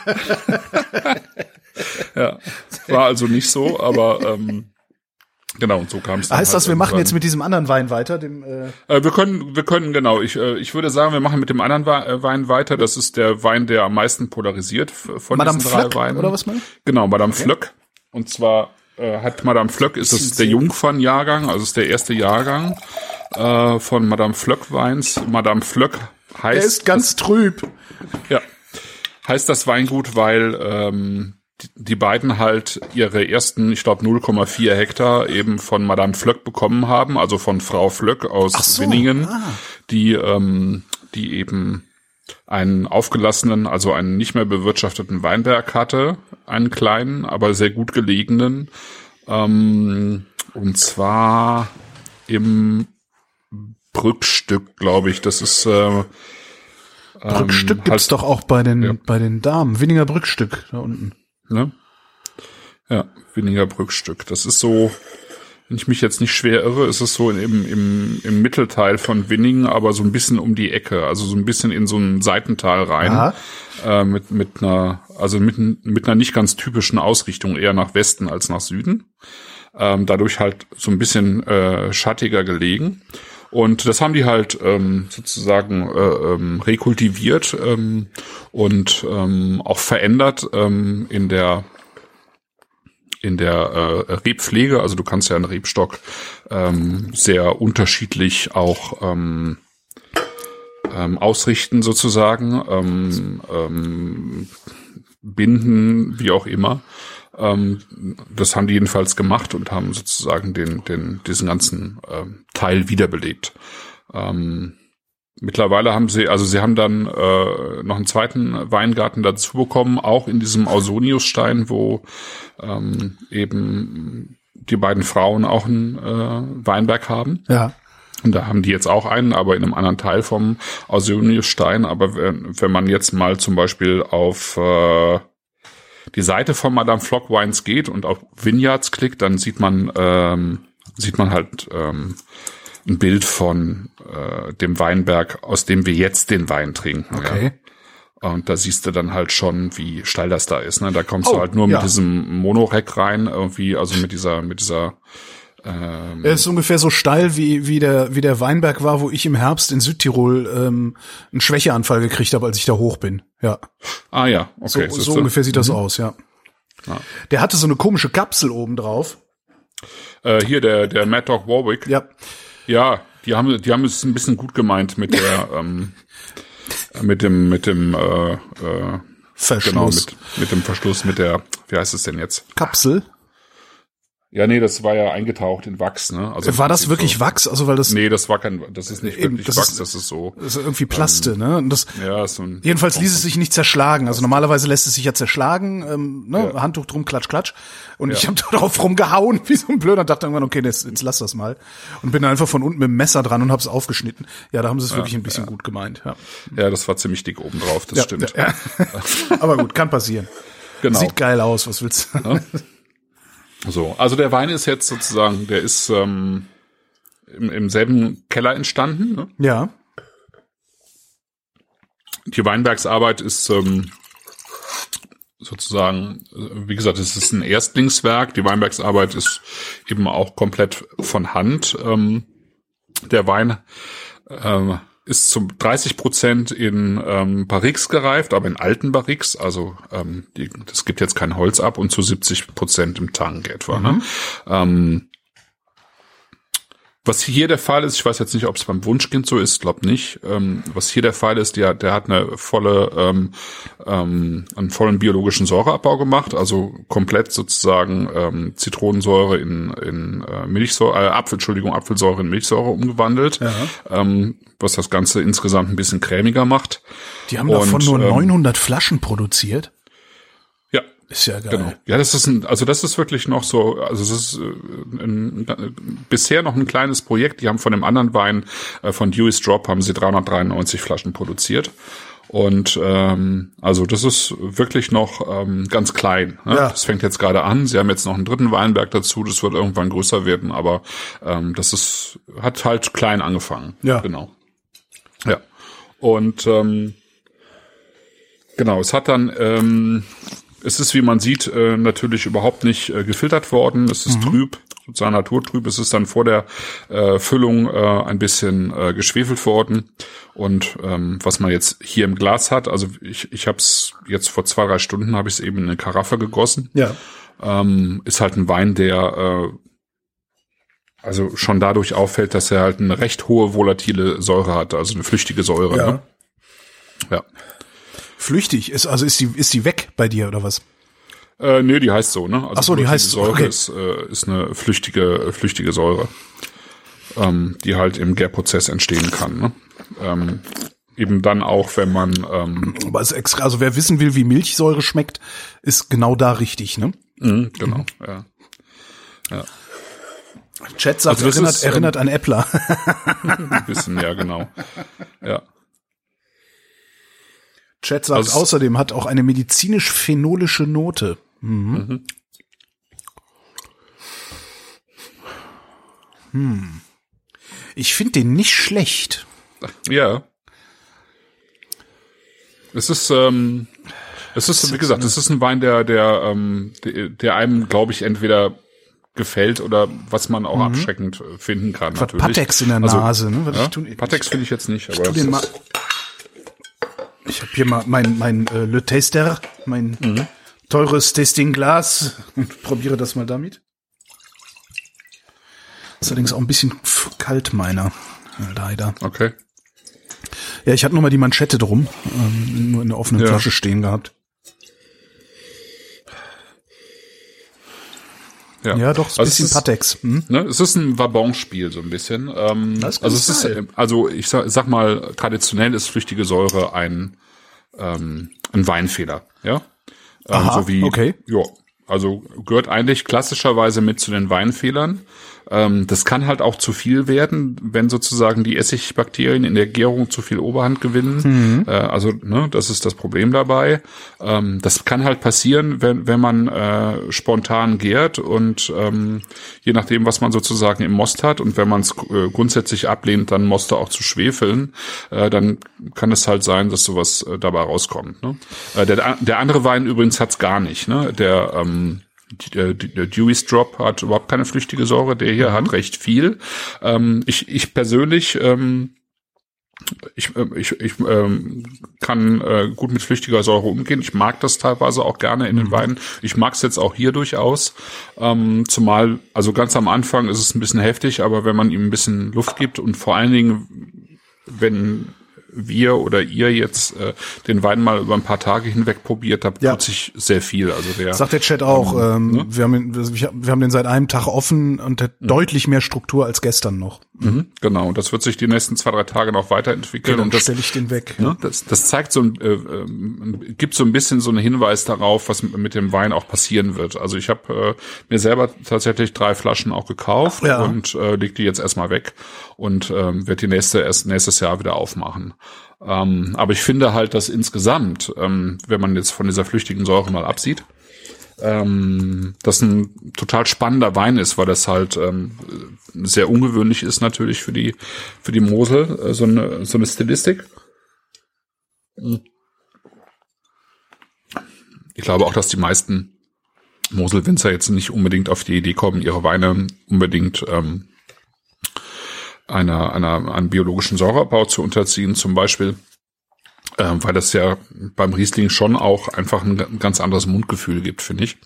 Ja, war also nicht so, aber genau, und so kam es dann. Heißt das, wir machen jetzt mit diesem anderen Wein weiter? Wir können, genau. Ich würde sagen, wir machen mit dem anderen Wein weiter. Das ist der Wein, der am meisten polarisiert von Madame diesen drei Flöck, Weinen. Oder was, Genau, Madame Flöck. Und zwar hat Madame Flöck, ist das der Jungfernjahrgang, also ist der erste Jahrgang von Madame Flöck Weins. Madame Flöck heißt... Der ist ganz trüb. Ja, heißt das Weingut, weil die beiden halt ihre ersten, ich glaube 0,4 Hektar eben von Madame Flöck bekommen haben, also von Frau Flöck aus Winningen, die eben einen aufgelassenen, also einen nicht mehr bewirtschafteten Weinberg hatte, einen kleinen, aber sehr gut gelegenen, und zwar im Brückstück, glaube ich. Das ist Brückstück gibt's doch auch bei den Damen. Winninger Brückstück da unten. Ne? Ja, Winninger Brückstück. Das ist so, wenn ich mich jetzt nicht schwer irre, ist es so im Mittelteil von Winningen, aber so ein bisschen um die Ecke, also so ein bisschen in so ein Seitental rein, mit einer nicht ganz typischen Ausrichtung, eher nach Westen als nach Süden. Dadurch halt so ein bisschen schattiger gelegen. Und das haben die halt sozusagen rekultiviert und auch verändert in der Rebpflege. Also du kannst ja einen Rebstock sehr unterschiedlich auch ausrichten sozusagen, binden, wie auch immer. Das haben die jedenfalls gemacht und haben sozusagen diesen ganzen Teil wiederbelebt. Mittlerweile haben sie haben dann noch einen zweiten Weingarten dazu bekommen, auch in diesem Ausoniusstein, wo eben die beiden Frauen auch einen Weinberg haben. Ja. Und da haben die jetzt auch einen, aber in einem anderen Teil vom Ausoniusstein. Aber wenn man jetzt mal zum Beispiel auf die Seite von Madame Flöck Wines geht und auf Vineyards klickt, dann sieht man halt ein Bild von dem Weinberg, aus dem wir jetzt den Wein trinken. Okay. Und da siehst du dann halt schon, wie steil das da ist. Ne? Da kommst du halt nur mit diesem Monorack rein, irgendwie, also mit dieser er ist ungefähr so steil wie der Weinberg war, wo ich im Herbst in Südtirol einen Schwächeanfall gekriegt habe, als ich da hoch bin. Ja. Ah ja, okay. So ungefähr sieht das aus, ja. Der hatte so eine komische Kapsel oben drauf. Hier der Mad Dog Warwick. Ja. Ja, die haben es ein bisschen gut gemeint mit der mit dem Verschluss. Genau, mit dem Verschluss, mit der, wie heißt es denn jetzt? Kapsel? Ja, nee, das war ja eingetaucht in Wachs, ne? Also war das wirklich so Wachs? Also weil das nee, das ist nicht wirklich Wachs, das ist so. Das ist irgendwie Plaste, ne? Und das ja, so ein jedenfalls ließ es sich nicht zerschlagen. Also normalerweise lässt es sich ja zerschlagen, ne? Ja. Handtuch drum, klatsch, klatsch. Und ich habe da drauf rumgehauen, wie so ein Blöder, und dachte irgendwann, okay, jetzt lass das mal. Und bin dann einfach von unten mit dem Messer dran und hab's aufgeschnitten. Ja, da haben sie es wirklich ein bisschen gut gemeint, ja. Ja, das war ziemlich dick oben drauf, das stimmt. Ja. Aber gut, kann passieren. Genau. Sieht geil aus, was willst du? Ja. So, also der Wein ist jetzt sozusagen, der ist im selben Keller entstanden. Ne? Ja. Die Weinbergsarbeit ist sozusagen, wie gesagt, es ist ein Erstlingswerk. Die Weinbergsarbeit ist eben auch komplett von Hand. Der Wein ist zu 30% in Barriques gereift, aber in alten Barriques, also das gibt jetzt kein Holz ab, und zu 70% im Tank etwa. Ne? Was hier der Fall ist, ich weiß jetzt nicht, ob es beim Wunschkind so ist, glaube nicht. Was hier der Fall ist, der hat einen vollen biologischen Säureabbau gemacht, also komplett sozusagen Zitronensäure in Milchsäure, Apfelsäure in Milchsäure umgewandelt, was das Ganze insgesamt ein bisschen cremiger macht. Die haben davon nur 900 Flaschen produziert. Ja. Ist ja geil. Genau. Ja, das ist wirklich noch so, also es ist bisher noch ein kleines Projekt. Die haben von dem anderen Wein, von Dewey's Drop, haben sie 393 Flaschen produziert. Und also das ist wirklich noch ganz klein. Ne? Ja. Das fängt jetzt gerade an. Sie haben jetzt noch einen dritten Weinberg dazu. Das wird irgendwann größer werden, aber hat halt klein angefangen. Ja. Genau. Ja. Und genau, es hat dann es ist, wie man sieht, natürlich überhaupt nicht gefiltert worden. Es ist trüb, sozusagen naturtrüb. Es ist dann vor der Füllung ein bisschen geschwefelt worden. Und was man jetzt hier im Glas hat, also ich habe es jetzt vor 2-3 Stunden, habe ich es eben in eine Karaffe gegossen. Ja. Ist halt ein Wein, der also schon dadurch auffällt, dass er halt eine recht hohe volatile Säure hat, also eine flüchtige Säure. Ja. Ne? Ja. Flüchtig ist die weg bei dir oder was? Nee, die heißt so, ne? Also ach so, die heißt Säure okay. ist eine flüchtige Säure, die halt im Gärprozess entstehen kann, ne? Eben dann auch, wenn man aber ist extra, also wer wissen will, wie Milchsäure schmeckt, ist genau da richtig, ne? Genau, ja. Chat sagt, also erinnert an Äppler. Ein bisschen, ja, genau. Ja. Chat sagt, also außerdem hat auch eine medizinisch-phenolische Note. Ich finde den nicht schlecht. Ja. Es ist, wie gesagt, es ist ein Wein, der einem, glaube ich, entweder gefällt oder was man auch abschreckend finden kann. Was Patex in der Nase, ne? Ja? Patex finde ich jetzt nicht, aber ich habe hier mal mein Le Taster, mein teures Tastingglas und probiere das mal damit. Ist allerdings auch ein bisschen kalt, meiner. Leider. Okay. Ja, ich hatte nur mal die Manschette drum, nur in der offenen Flasche stehen gehabt. Ja, doch, ist ein bisschen Patex. Ne, es ist ein Wabonspiel so ein bisschen. Ich sag mal, traditionell ist flüchtige Säure ein Weinfehler, ja. Aha, so wie, okay. Ja, Also gehört eigentlich klassischerweise mit zu den Weinfehlern. Das kann halt auch zu viel werden, wenn sozusagen die Essigbakterien in der Gärung zu viel Oberhand gewinnen. Das ist das Problem dabei. Das kann halt passieren, wenn man spontan gärt und je nachdem, was man sozusagen im Most hat und wenn man es grundsätzlich ablehnt, dann Moste auch zu schwefeln, dann kann es halt sein, dass sowas dabei rauskommt. Ne? Der andere Wein übrigens hat's gar nicht. Ne? Der Dewey's Drop hat überhaupt keine flüchtige Säure, der hier hat recht viel. Ich persönlich kann gut mit flüchtiger Säure umgehen. Ich mag das teilweise auch gerne in den Weinen. Ich mag es jetzt auch hier durchaus. Zumal, also ganz am Anfang ist es ein bisschen heftig, aber wenn man ihm ein bisschen Luft gibt und vor allen Dingen, wenn wir oder ihr jetzt den Wein mal über ein paar Tage hinweg probiert, da tut sich sehr viel. Also sagt der Chat auch, ne? wir haben den seit einem Tag offen und hat deutlich mehr Struktur als gestern noch. Genau, und das wird sich die nächsten 2-3 Tage noch weiterentwickeln. Okay, und das stelle ich den weg. Ne, das zeigt gibt so ein bisschen so einen Hinweis darauf, was mit dem Wein auch passieren wird. Also ich habe mir selber tatsächlich 3 Flaschen auch gekauft und leg die jetzt erstmal weg und werde die nächstes Jahr wieder aufmachen. Aber ich finde halt, dass insgesamt, wenn man jetzt von dieser flüchtigen Säure mal absieht, das ein total spannender Wein ist, weil das halt sehr ungewöhnlich ist natürlich für die Mosel, so eine Stilistik. Ich glaube auch, dass die meisten Moselwinzer jetzt nicht unbedingt auf die Idee kommen, ihre Weine unbedingt einen biologischen Säureabbau zu unterziehen, zum Beispiel, weil das ja beim Riesling schon auch einfach ein ganz anderes Mundgefühl gibt, finde ich.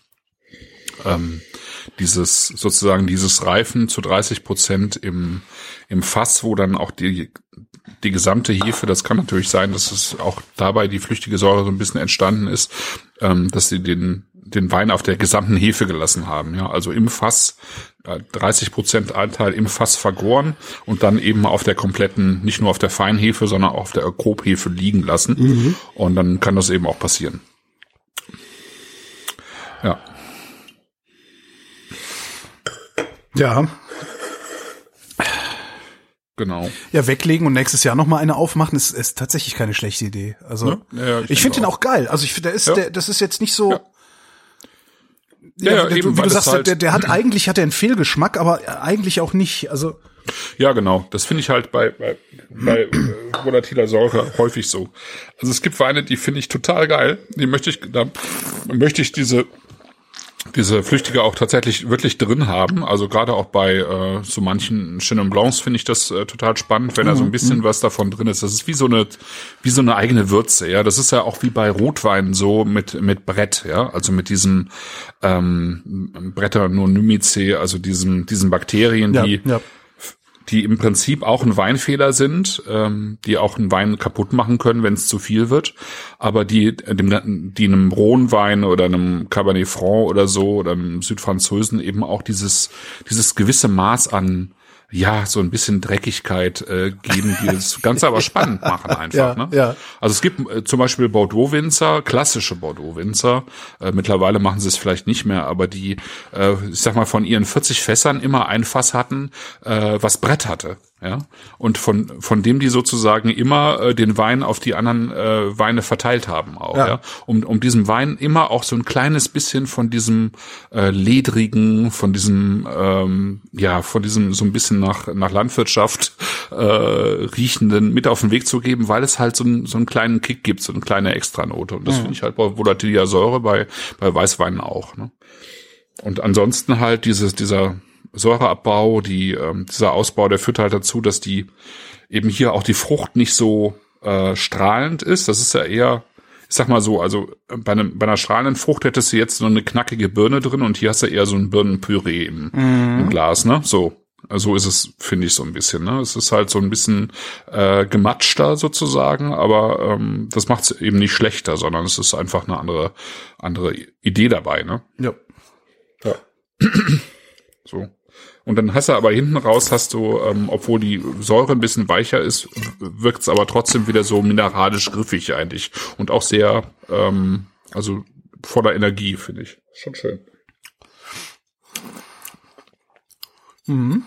Dieses Reifen zu 30% im Fass, wo dann auch die gesamte Hefe, das kann natürlich sein, dass es auch dabei die flüchtige Säure so ein bisschen entstanden ist, dass sie den Wein auf der gesamten Hefe gelassen haben, ja, also im Fass 30% Anteil im Fass vergoren und dann eben auf der kompletten, nicht nur auf der Feinhefe, sondern auch auf der Grobhefe liegen lassen. Und dann kann das eben auch passieren. Ja. Ja. Genau. Ja, weglegen und nächstes Jahr noch mal eine aufmachen, ist tatsächlich keine schlechte Idee. Also ja, ich finde den auch geil. Also ich finde, das ist jetzt nicht so. Eben, wie du sagst, halt, der hat einen Fehlgeschmack, aber eigentlich auch nicht. Also ja, genau. Das finde ich halt bei volatiler Säure häufig so. Also es gibt Weine, die finde ich total geil. Da möchte ich diese Flüchtige auch tatsächlich wirklich drin haben. Also gerade auch bei so manchen Chenin Blancs finde ich das total spannend, wenn da so ein bisschen was davon drin ist. Das ist wie so eine eigene Würze, ja. Das ist ja auch wie bei Rotwein so mit Brett, ja. Also mit diesem Brettanomyces, also diesen Bakterien, die im Prinzip auch ein Weinfehler sind, die auch einen Wein kaputt machen können, wenn es zu viel wird, aber die einem Rhône-Wein oder einem Cabernet Franc oder so oder einem Südfranzösen eben auch dieses gewisse Maß an so ein bisschen Dreckigkeit geben, die das Ganze aber spannend machen einfach. Ne? Ja. Also es gibt zum Beispiel Bordeaux-Winzer, klassische Bordeaux-Winzer, mittlerweile machen sie es vielleicht nicht mehr, aber die, ich sag mal, von ihren 40 Fässern immer ein Fass hatten, was Brett hatte. Ja, und von dem die sozusagen immer den Wein auf die anderen Weine verteilt haben auch, ja, um diesem Wein immer auch so ein kleines bisschen von diesem ledrigen, von diesem so ein bisschen nach Landwirtschaft riechenden mit auf den Weg zu geben, weil es halt so einen kleinen Kick gibt, so eine kleine Extranote, und das finde ich halt bei volatiler Säure bei Weißweinen auch, ne? Und ansonsten halt dieser Säureabbau, dieser Ausbau, der führt halt dazu, dass die eben hier auch die Frucht nicht so strahlend ist. Das ist ja eher, ich sag mal so, also bei einer strahlenden Frucht hättest du jetzt so eine knackige Birne drin und hier hast du eher so ein Birnenpüree im Glas, ne? So ist es, finde ich, so ein bisschen, ne? Es ist halt so ein bisschen gematschter sozusagen, aber das macht es eben nicht schlechter, sondern es ist einfach eine andere Idee dabei, ne? Ja. So. Und dann hast du aber hinten raus, obwohl die Säure ein bisschen weicher ist, wirkt es aber trotzdem wieder so mineralisch griffig eigentlich. Und auch sehr, also voller Energie, finde ich. Schon schön. Mhm.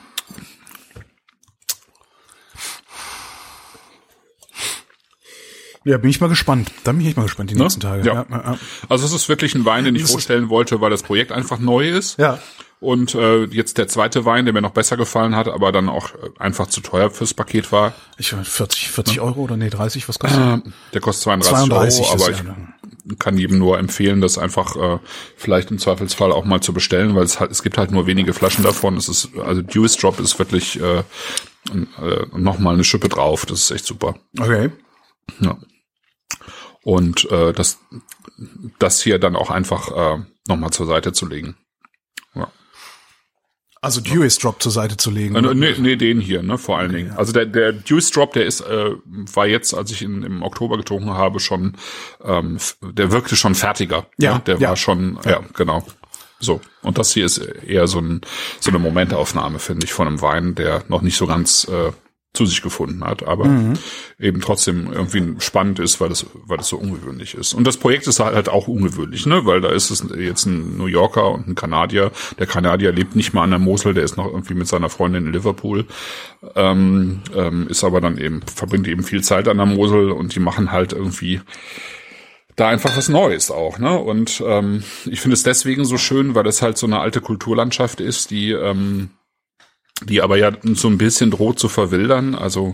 Ja, bin ich mal gespannt. Da bin ich echt mal gespannt, die nächsten Tage. Ja. Also es ist wirklich ein Wein, den ich vorstellen wollte, weil das Projekt einfach neu ist. Ja. Und jetzt der zweite Wein, der mir noch besser gefallen hat, aber dann auch einfach zu teuer fürs Paket war. Ich weiß, 40 Euro oder 30, was kostet der kostet 32 Euro, aber ich kann jedem nur empfehlen, das einfach vielleicht im Zweifelsfall auch mal zu bestellen, weil es gibt halt nur wenige Flaschen davon. Also Dewey's Drop ist wirklich nochmal eine Schippe drauf. Das ist echt super. Okay. Ja. Und das hier dann auch einfach nochmal zur Seite zu legen. Ja. Also Dewey's Drop zur Seite zu legen? Nee, den hier, ne, vor allen Dingen. Also der Dewey's Drop, der war jetzt, als ich ihn im Oktober getrunken habe, schon, der wirkte schon fertiger. Ja. Ne? Der war schon, ja, genau. So. Und das hier ist eher so eine Momentaufnahme, finde ich, von einem Wein, der noch nicht so ganz zu sich gefunden hat, aber eben trotzdem irgendwie spannend ist, weil das so ungewöhnlich ist. Und das Projekt ist halt auch ungewöhnlich, ne, weil da ist es jetzt ein New Yorker und ein Kanadier. Der Kanadier lebt nicht mal an der Mosel, der ist noch irgendwie mit seiner Freundin in Liverpool, ist aber dann eben, verbringt eben viel Zeit an der Mosel und die machen halt irgendwie da einfach was Neues auch, ne, und ich finde es deswegen so schön, weil es halt so eine alte Kulturlandschaft ist, die aber ja so ein bisschen droht zu verwildern, also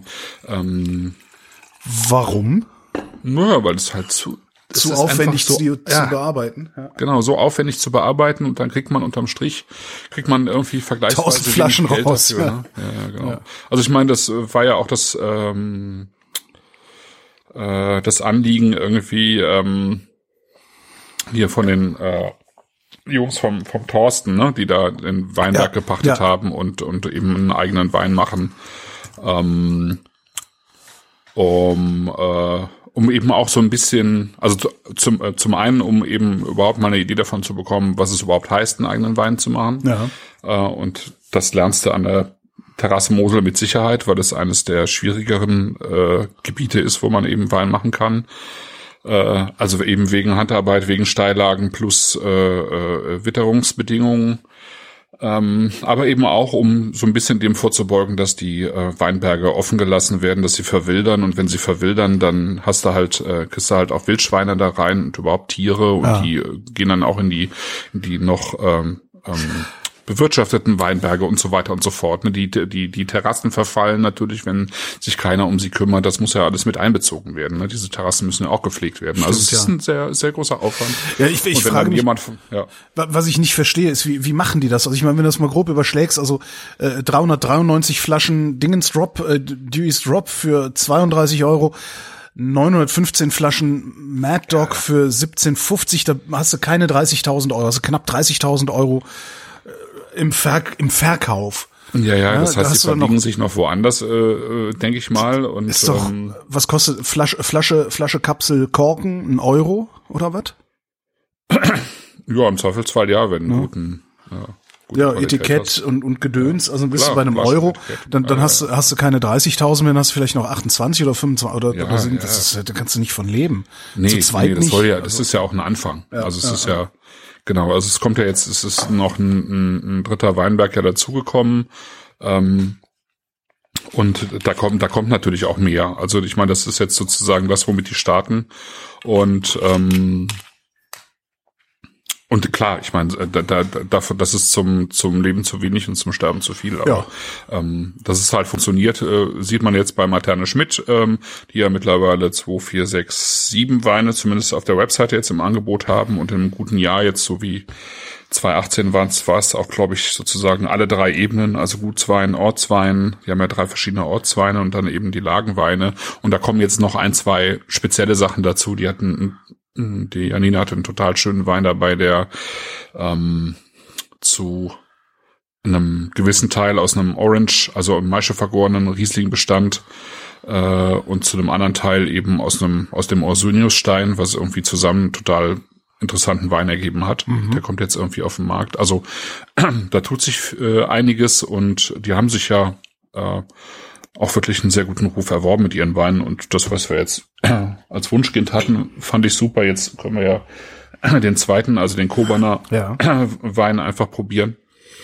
warum? Naja, weil es halt zu aufwendig zu bearbeiten. Ja. Genau, so aufwendig zu bearbeiten und dann kriegt man unterm Strich irgendwie vergleichsweise 1000 Flaschen Geld raus. Dafür, ne? Ja, genau. Ja. Also ich meine, das war ja auch das Anliegen irgendwie hier von den Jungs vom Thorsten, ne, die da den Weinberg gepachtet haben und eben einen eigenen Wein machen, um eben auch so ein bisschen, also zum einen, um eben überhaupt mal eine Idee davon zu bekommen, was es überhaupt heißt, einen eigenen Wein zu machen. Ja. Und das lernst du an der Terrasse Mosel mit Sicherheit, weil es eines der schwierigeren Gebiete ist, wo man eben Wein machen kann. Also eben wegen Handarbeit, wegen Steillagen plus Witterungsbedingungen. Aber eben auch, um so ein bisschen dem vorzubeugen, dass die Weinberge offen gelassen werden, dass sie verwildern. Und wenn sie verwildern, dann kriegst du halt auch Wildschweine da rein und überhaupt Tiere. Und die gehen dann auch in die noch bewirtschafteten Weinberge und so weiter und so fort. Die Terrassen verfallen natürlich, wenn sich keiner um sie kümmert. Das muss ja alles mit einbezogen werden. Ne? Diese Terrassen müssen ja auch gepflegt werden. Also es ist ein sehr, sehr großer Aufwand. Ja, ich frage mich, was ich nicht verstehe, ist, wie machen die das? Also ich meine, wenn du das mal grob überschlägst, also 393 Flaschen Dingens Drop, Dewey's Drop für 32 Euro, 915 Flaschen Mad Dog für 17,50, da hast du keine 30.000 Euro, also knapp 30.000 Euro im Verkauf. Ja, das heißt, sie verbiegen sich noch woanders, denke ich mal. Und ist doch, was kostet Flasche Kapsel Korken? 1 Euro oder was? Ja, im Zweifelsfall ja, wenn guten Etikett und Gedöns, also bist du bei einem Euro, dann hast du keine 30.000, dann hast du vielleicht noch 28 oder 25 da kannst du nicht von leben. Nee, das ist ja auch ein Anfang. Also es ist genau, also es kommt ja jetzt, es ist noch ein dritter Weinberg ja dazugekommen, und da kommt natürlich auch mehr. Also ich meine, das ist jetzt sozusagen das, womit die starten und klar, ich meine, dafür, das ist zum Leben zu wenig und zum Sterben zu viel. Aber dass es halt funktioniert, sieht man jetzt bei Materne Schmidt, die ja mittlerweile 2, 4, 6, 7 Weine zumindest auf der Webseite jetzt im Angebot haben und in einem guten Jahr jetzt, so wie 2018 war es auch, glaube ich, sozusagen alle 3 Ebenen, also Gutswein, Ortswein. Die haben ja 3 verschiedene Ortsweine und dann eben die Lagenweine. Und da kommen jetzt noch 1, 2 spezielle Sachen dazu. Die Janina hatte einen total schönen Wein dabei, der zu einem gewissen Teil aus einem Orange, also einem Maische vergorenen Riesling bestand, und zu einem anderen Teil eben aus dem Orsuniusstein, was irgendwie zusammen total interessanten Wein ergeben hat. Der kommt jetzt irgendwie auf den Markt. Also da tut sich einiges und die haben sich ja auch wirklich einen sehr guten Ruf erworben mit ihren Weinen und das, was wir jetzt als Wunschkind hatten, fand ich super. Jetzt können wir ja den zweiten, also den Koberner Wein einfach probieren.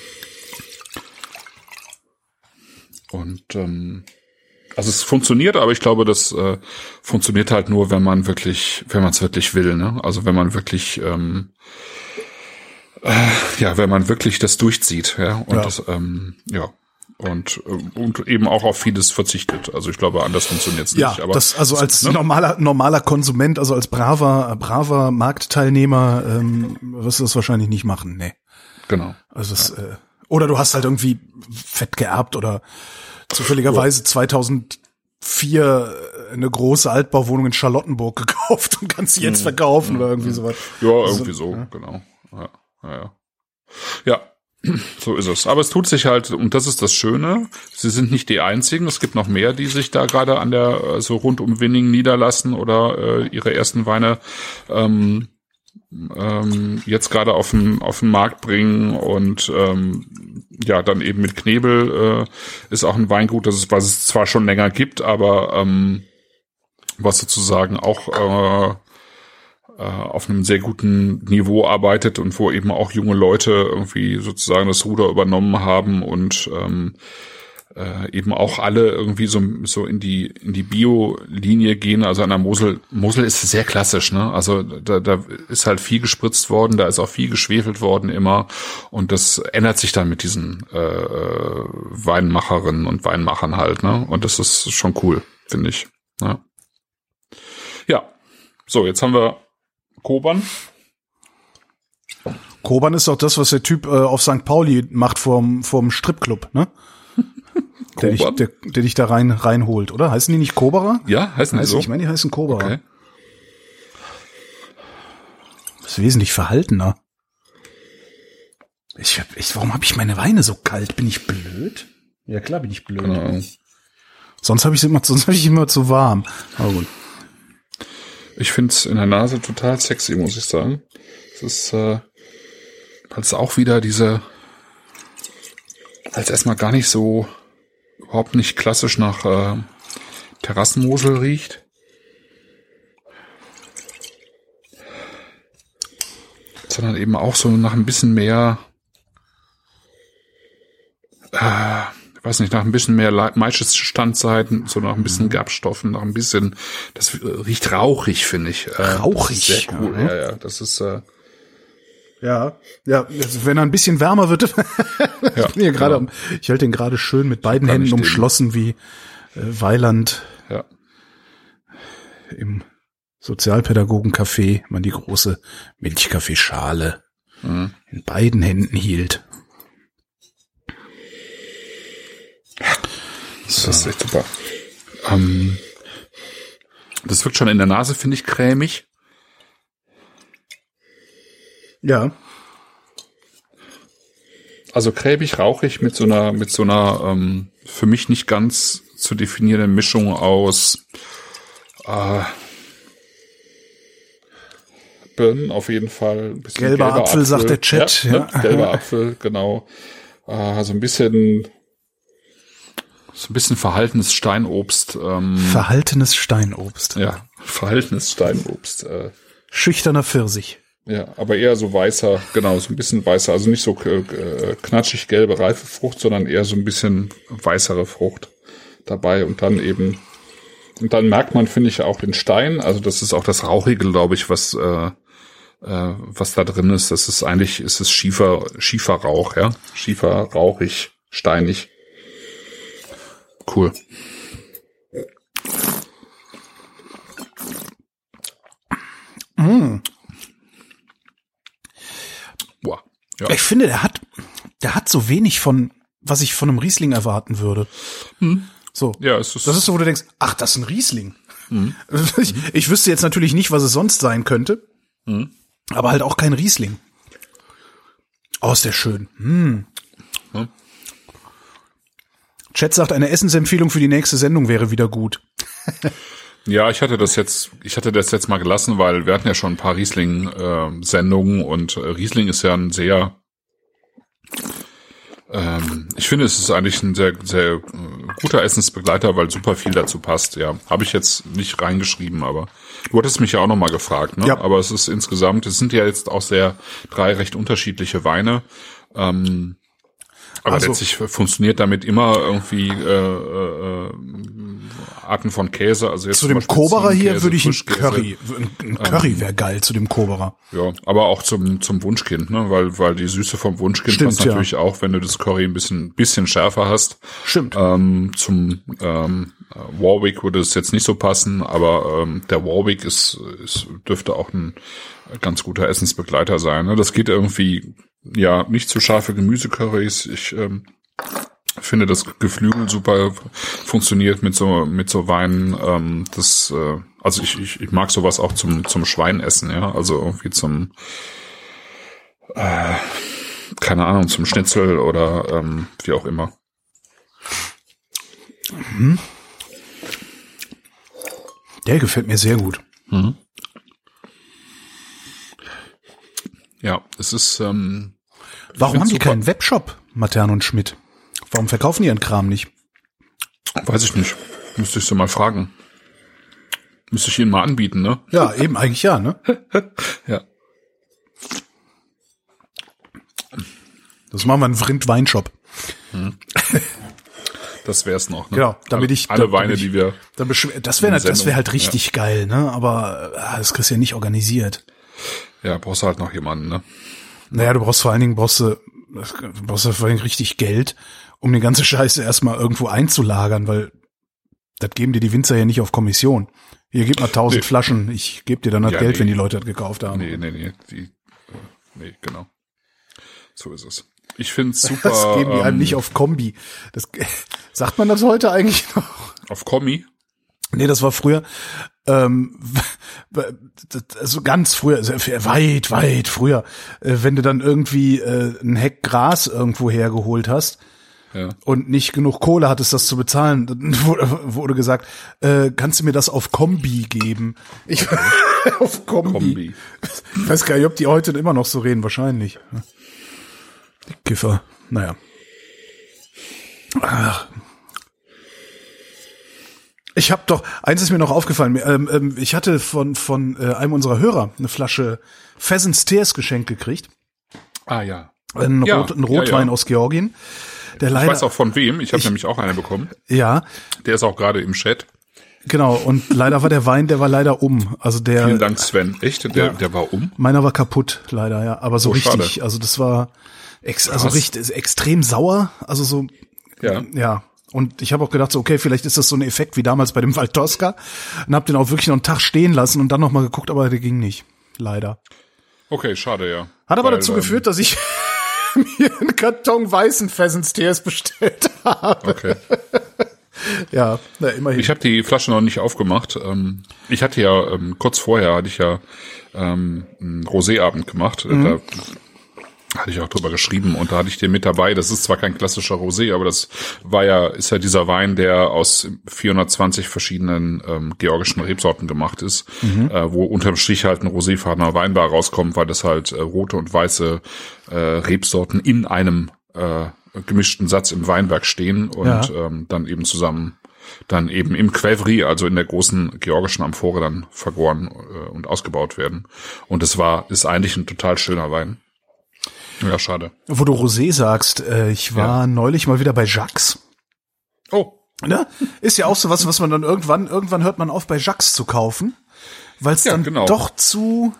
Und also es funktioniert, aber ich glaube, das funktioniert halt nur, wenn man es wirklich will, ne? Also wenn man wirklich wenn man wirklich das durchzieht, ja, und das und eben auch auf vieles verzichtet. Also ich glaube, anders funktioniert es nicht. Ja, aber das also als normaler Konsument, also als braver Marktteilnehmer wirst du das wahrscheinlich nicht machen, ne? Genau. Also oder du hast halt irgendwie fett geerbt oder zufälligerweise 2004 eine große Altbauwohnung in Charlottenburg gekauft und kannst sie jetzt verkaufen oder irgendwie sowas. Ja, irgendwie so, genau. Ja, so ist es. Aber es tut sich halt, und das ist das Schöne, sie sind nicht die einzigen, es gibt noch mehr, die sich da gerade an der, so rund um Winning niederlassen oder ihre ersten Weine jetzt gerade auf den Markt bringen und dann eben mit Knebel ist auch ein Weingut, was es zwar schon länger gibt, aber was sozusagen auch auf einem sehr guten Niveau arbeitet und wo eben auch junge Leute irgendwie sozusagen das Ruder übernommen haben und eben auch alle irgendwie so in die Bio-Linie gehen. Also an der Mosel ist sehr klassisch, ne? Also da ist halt viel gespritzt worden, da ist auch viel geschwefelt worden immer und das ändert sich dann mit diesen Weinmacherinnen und Weinmachern halt, ne? Und das ist schon cool, finde ich. Ja, so, jetzt haben wir Kobern. Kobern ist doch das, was der Typ auf St. Pauli macht vorm Stripclub, ne? Der dich da reinholt, oder? Heißen die nicht Koberer? Ja, heißen die so? Ich meine, die heißen Koberer. Okay. Das ist wesentlich verhaltener. Warum habe ich meine Weine so kalt? Bin ich blöd? Ja, klar bin ich blöd. Genau. Sonst habe ich immer zu warm. Aber gut. Ich find's in der Nase total sexy, muss ich sagen. Es ist, weil es auch wieder als erstmal gar nicht so, überhaupt nicht klassisch nach Terrassenmosel riecht. Sondern eben auch so nach ein bisschen mehr, weiß nicht, nach ein bisschen mehr Maischestandseiten, so nach ein bisschen Gerbstoffen, nach ein bisschen, das riecht rauchig, finde ich. Rauchig? Sehr cool, ja, das ist, Ja, also wenn er ein bisschen wärmer wird, ich halte den gerade schön mit beiden Händen umschlossen wie Weiland im Sozialpädagogencafé, man die große Milchkaffeeschale in beiden Händen hielt. Das ist echt super. Das wirkt schon in der Nase, finde ich, cremig. Ja. Also cremig, rauchig mit so einer für mich nicht ganz zu definierenden Mischung aus Birnen auf jeden Fall. Ein bisschen gelber Apfel, sagt der Chat. Ja. Gelber Apfel, genau. So ein bisschen verhaltenes Steinobst. Verhaltenes Steinobst. Ja, verhaltenes Steinobst. Schüchterner Pfirsich. Ja, aber eher so weißer, genau, so ein bisschen weißer, also nicht so knatschig gelbe reife Frucht, sondern eher so ein bisschen weißere Frucht dabei und dann merkt man, finde ich, auch den Stein, also das ist auch das Rauchige, glaube ich, was da drin ist, das ist eigentlich, ist es Schieferrauch, ja, Schiefer, rauchig, steinig. Cool. Boah. Ja. Ich finde, der hat so wenig von, was ich von einem Riesling erwarten würde. So. Ja, das ist so, wo du denkst, ach, das ist ein Riesling. Ich wüsste jetzt natürlich nicht, was es sonst sein könnte. Aber halt auch kein Riesling. Oh, ist der schön. Chat sagt, eine Essensempfehlung für die nächste Sendung wäre wieder gut. Ja, ich hatte das jetzt mal gelassen, weil wir hatten ja schon ein paar Riesling-Sendungen und Riesling ist ja ein sehr Ich finde, es ist eigentlich ein sehr, sehr guter Essensbegleiter, weil super viel dazu passt. Ja, habe ich jetzt nicht reingeschrieben, aber du hattest mich ja auch nochmal gefragt, ne? Ja. Aber es ist insgesamt, es sind ja jetzt auch drei recht unterschiedliche Weine. Aber Also- letztlich funktioniert damit immer irgendwie Arten von Käse. Also jetzt Zu zum dem Beispiel Koberer hier Ziegenkäse, würde ich ein Frischkäse. Curry. Ein Curry wäre geil zu dem Koberer. Ja, aber auch zum Wunschkind, ne? Weil die Süße vom Wunschkind Stimmt, passt natürlich auch, wenn du das Curry ein bisschen schärfer hast. Stimmt. Zum Warwick würde es jetzt nicht so passen, aber der Warwick dürfte auch ein ganz guter Essensbegleiter sein. Ne? Das geht irgendwie, ja, nicht zu scharfe Gemüsecurrys. Ich finde, das Geflügel super funktioniert mit so Weinen. Also ich mag sowas auch zum Schweinessen, ja. Also irgendwie keine Ahnung, zum Schnitzel oder wie auch immer. Der gefällt mir sehr gut. Ja, es ist. Warum find's haben die super. keinen Webshop, Matern und Schmidt? Warum verkaufen die ihren Kram nicht? Weiß ich nicht. Müsste ich so mal fragen. Müsste ich ihnen mal anbieten, ne? Ja, eben eigentlich ja, ne? Ja. Das machen wir einen Vrind-Weinshop. Das wär's noch, ne? Genau, damit ich alle damit Weine, ich- die wir. Das wäre Sendung, halt richtig geil, ne? Aber das kriegst du ja nicht organisiert. Ja, brauchst du halt noch jemanden, ne? Naja, du brauchst vor allen Dingen vor allen Dingen richtig Geld, um die ganze Scheiße erstmal irgendwo einzulagern, weil das geben dir die Winzer ja nicht auf Kommission. Hier, gib mal 1000 Nee. Flaschen, ich gebe dir dann das Ja, Geld, nee. wenn die Leute das gekauft haben. Nee. Nee, genau. So ist es. Ich find's super. Das geben die einem nicht auf Kombi. Sagt man das heute eigentlich noch? Auf Kommi? Nee, das war früher, also ganz früher, also weit früher, wenn du dann irgendwie ein Heck Gras irgendwo hergeholt hast Ja. und nicht genug Kohle hattest, das zu bezahlen, dann wurde gesagt, kannst du mir das auf Kombi geben? Auf Kombi. Ich weiß gar nicht, ob die heute immer noch so reden, wahrscheinlich. Die Kiffer, naja. Ach. Ich habe doch, eins ist mir noch aufgefallen, ich hatte von einem unserer Hörer eine Flasche Pheasant's Tears geschenkt gekriegt. Ah, ja. Ein Ja, Rotwein ja. aus Georgien. Der Ich leider, weiß auch von wem. Ich habe nämlich auch eine bekommen. ja, Der ist auch gerade im Chat. genau. Und leider war der Wein, der war leider Also Vielen Dank, Sven. Echt? Der war um? meiner war kaputt, leider, ja. Aber so Oh, richtig, schade. also das war Krass. richtig, extrem sauer. Also so, Ja. ja. Und ich habe auch gedacht, so, okay, vielleicht ist das so ein Effekt wie damals bei dem Val Tosca. Und hab den auch wirklich noch einen Tag stehen lassen und dann noch mal geguckt, aber der ging nicht. Leider. Okay, schade, ja. Hat aber Weil, dazu geführt, dass ich mir einen Karton weißen Pheasant's Tears bestellt habe. Okay. Ja, na, immerhin. Ich habe die Flasche noch nicht aufgemacht. Ich hatte ja, kurz vorher hatte ich ja einen Roséabend gemacht. Da hatte ich auch drüber geschrieben und da hatte ich den mit dabei. Das ist zwar kein klassischer Rosé, aber das ist ja dieser Wein, der aus 420 verschiedenen georgischen Rebsorten gemacht ist, wo unterm Strich halt ein roséfarbener Wein bei rauskommt, weil das halt rote und weiße Rebsorten in einem gemischten Satz im Weinberg stehen und dann eben zusammen dann eben im Qvevri, also in der großen georgischen Amphore dann vergoren und ausgebaut werden. Und ist eigentlich ein total schöner Wein. Ja, schade. Wo du Rosé sagst, ich war neulich mal wieder bei Jacques. Oh. Ne? Ist ja auch so was man dann irgendwann hört man auf, bei Jacques zu kaufen, weil es dann genau. doch zu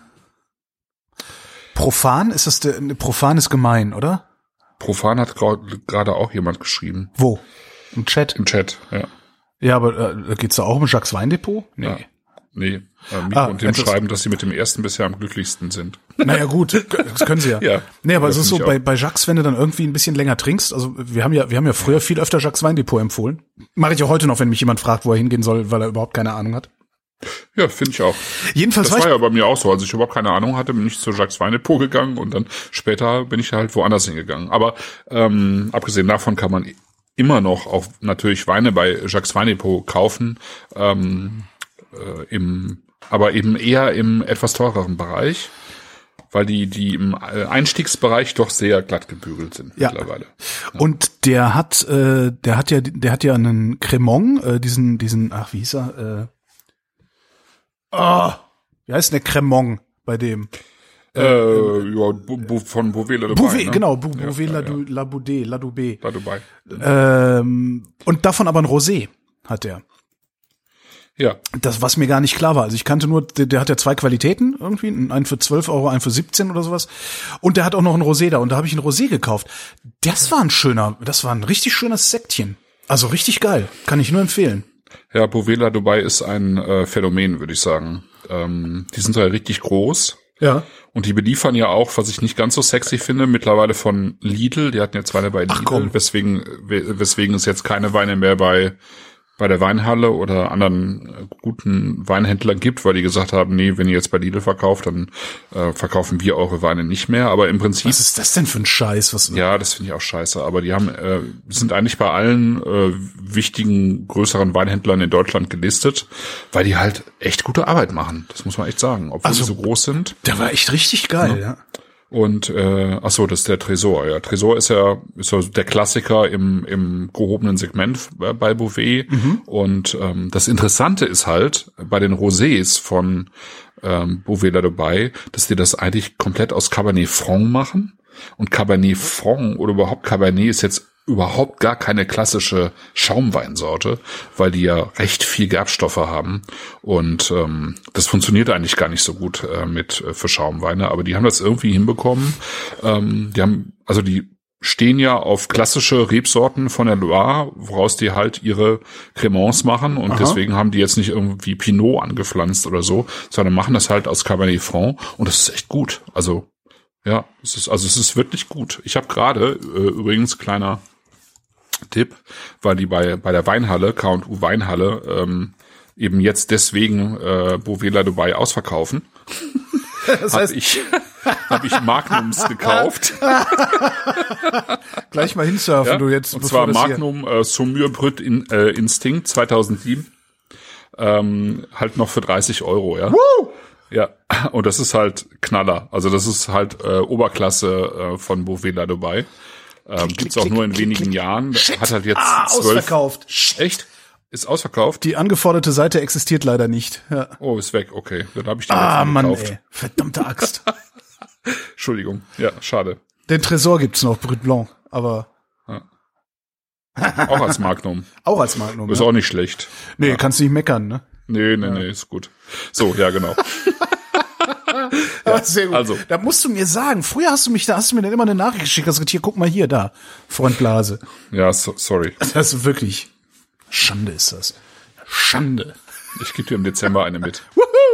profan ist. Profan ist gemein, oder? Profan hat gerade auch jemand geschrieben. Wo? Im Chat? Im Chat, ja. Ja, aber da geht's da auch um Jacques Weindepot? Nee. Ja. Nee, Miko und dem etwas- schreiben, dass sie mit dem ersten bisher am glücklichsten sind. Naja, gut, das können sie ja. Ja. Nee, aber Ja, es ist so, finde ich bei Jacques, wenn du dann irgendwie ein bisschen länger trinkst, also wir haben ja früher viel öfter Jacques Weindepot empfohlen. Mache ich auch heute noch, wenn mich jemand fragt, wo er hingehen soll, weil er überhaupt keine Ahnung hat. Ja, finde ich auch. Jedenfalls Das war ja bei mir auch so. Als ich überhaupt keine Ahnung hatte, bin ich zu Jacques Weindepot gegangen und dann später bin ich halt woanders hingegangen. Aber abgesehen davon kann man immer noch auch natürlich Weine bei Jacques Weindepot kaufen, aber eben eher im etwas teureren Bereich, weil die im Einstiegsbereich doch sehr glatt gebügelt sind mittlerweile. Ja. Und der hat ja einen Cremant, diesen, ach, wie hieß er? Wie heißt denn der Cremant bei dem? Von Bouvet La Dubai. Genau, Bouvet La Dubai. Und davon aber ein Rosé hat er. Ja. Das, was mir gar nicht klar war. Also ich kannte nur, der hat ja 2 Qualitäten irgendwie, einen für 12 Euro, einen für 17 oder sowas. Und der hat auch noch ein Rosé da. Und da habe ich ein Rosé gekauft. Das war ein richtig schönes Sektchen. Also richtig geil. Kann ich nur empfehlen. Ja, Bouvet La Dubai ist ein Phänomen, würde ich sagen. Die sind ja richtig groß. Ja. Und die beliefern ja auch, was ich nicht ganz so sexy finde, mittlerweile von Lidl. Die hatten jetzt Weine bei Lidl, weswegen es jetzt keine Weine mehr bei der Weinhalle oder anderen guten Weinhändlern gibt, weil die gesagt haben, nee, wenn ihr jetzt bei Lidl verkauft, dann verkaufen wir eure Weine nicht mehr. Aber im Prinzip. Was ist das denn für ein Scheiß? Ja, das finde ich auch scheiße. Aber die sind eigentlich bei allen wichtigen, größeren Weinhändlern in Deutschland gelistet, weil die halt echt gute Arbeit machen. Das muss man echt sagen. Obwohl sie so groß sind. Der war echt richtig geil, ja. Und das ist der Tresor. Ja, Tresor ist ja der Klassiker im gehobenen Segment bei Bouvet. Und das Interessante ist halt bei den Rosés von Bouvet La Dubai, dass die das eigentlich komplett aus Cabernet Franc machen. Und Cabernet Franc oder überhaupt Cabernet ist jetzt überhaupt gar keine klassische Schaumweinsorte, weil die ja recht viel Gerbstoffe haben und das funktioniert eigentlich gar nicht so gut für Schaumweine, aber die haben das irgendwie hinbekommen. Die stehen ja auf klassische Rebsorten von der Loire, woraus die halt ihre Cremants machen und deswegen haben die jetzt nicht irgendwie Pinot angepflanzt oder so, sondern machen das halt aus Cabernet Franc und das ist echt gut. Also ja, es ist wirklich gut. Ich habe gerade übrigens kleiner Tipp, weil die bei der Weinhalle, K&U Weinhalle, eben jetzt deswegen Bouvet La Dubai ausverkaufen. Das heißt, habe ich Magnums gekauft. Gleich mal hinsurfen, du jetzt. Und zwar Magnum Saumur Brut Instinct 2007. Halt noch für 30 Euro, ja. Woo! Ja, und das ist halt Knaller. Also das ist halt Oberklasse von Bouvet La Dubai. Gibt's auch nur in wenigen Jahren. Hat halt jetzt 12. Ausverkauft. Echt? Ist ausverkauft? Die angeforderte Seite existiert leider nicht. Ja. Oh, ist weg. Okay, dann habe ich den letzten Mann, gekauft. ey. Verdammte Axt. Entschuldigung. Ja, schade. Den Tresor gibt's noch, Brut Blanc, aber auch als Magnum. Auch als Magnum. Ist auch nicht schlecht. Nee, kannst nicht meckern, ne? Nee, ist gut. So, ja, genau. Ja, sehr gut. Also. Da musst du mir sagen, früher hast du mir dann immer eine Nachricht geschickt, hast gesagt, hier, guck mal hier, da, Freund Blase. Ja, sorry. Das ist wirklich, Schande ist das. Schande. Ich gebe dir im Dezember eine mit.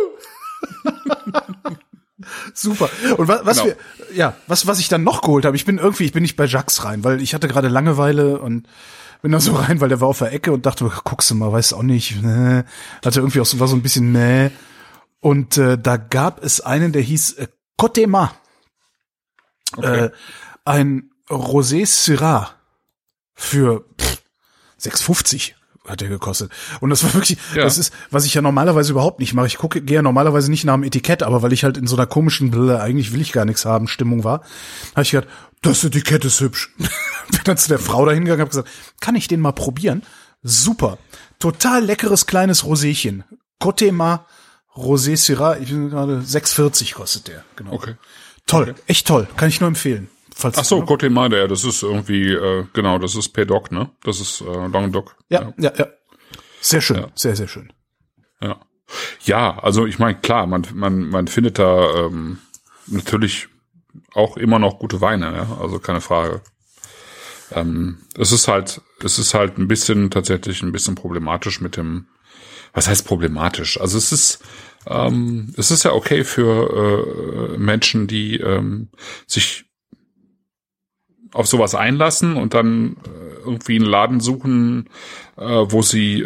Super. Und was ich dann noch geholt habe, ich bin nicht bei Jacques rein, weil ich hatte gerade Langeweile und bin da so rein, weil der war auf der Ecke und dachte, guckst du mal, weiß auch nicht, ne. Hatte irgendwie war so ein bisschen, ne. Und da gab es einen, der hieß Cotema. Okay. Ein Rosé Syrah für 6,50 hat der gekostet. Und das war wirklich, das ist, was ich ja normalerweise überhaupt nicht mache. Ich gehe ja normalerweise nicht nach dem Etikett, aber weil ich halt in so einer komischen Brille, eigentlich will ich gar nichts haben, Stimmung war, habe ich gedacht, das Etikett ist hübsch. Bin dann zu der Frau da hingegangen, habe gesagt, kann ich den mal probieren? Super. Total leckeres kleines Roséchen. Cotema Rosé Syrah, ich bin gerade 6,40 kostet der, genau. Okay. Toll, echt toll, kann ich nur empfehlen. Ach so, Cotema, das ist irgendwie, das ist Pédoc, ne? Das ist Languedoc. Ja. Sehr schön, sehr, sehr schön. Ja. Ja, also ich meine, klar, man findet da natürlich auch immer noch gute Weine, ja, also keine Frage. Es ist halt tatsächlich ein bisschen problematisch mit dem, was heißt problematisch? Also es ist ja okay für Menschen, die sich auf sowas einlassen und dann irgendwie einen Laden suchen, wo sie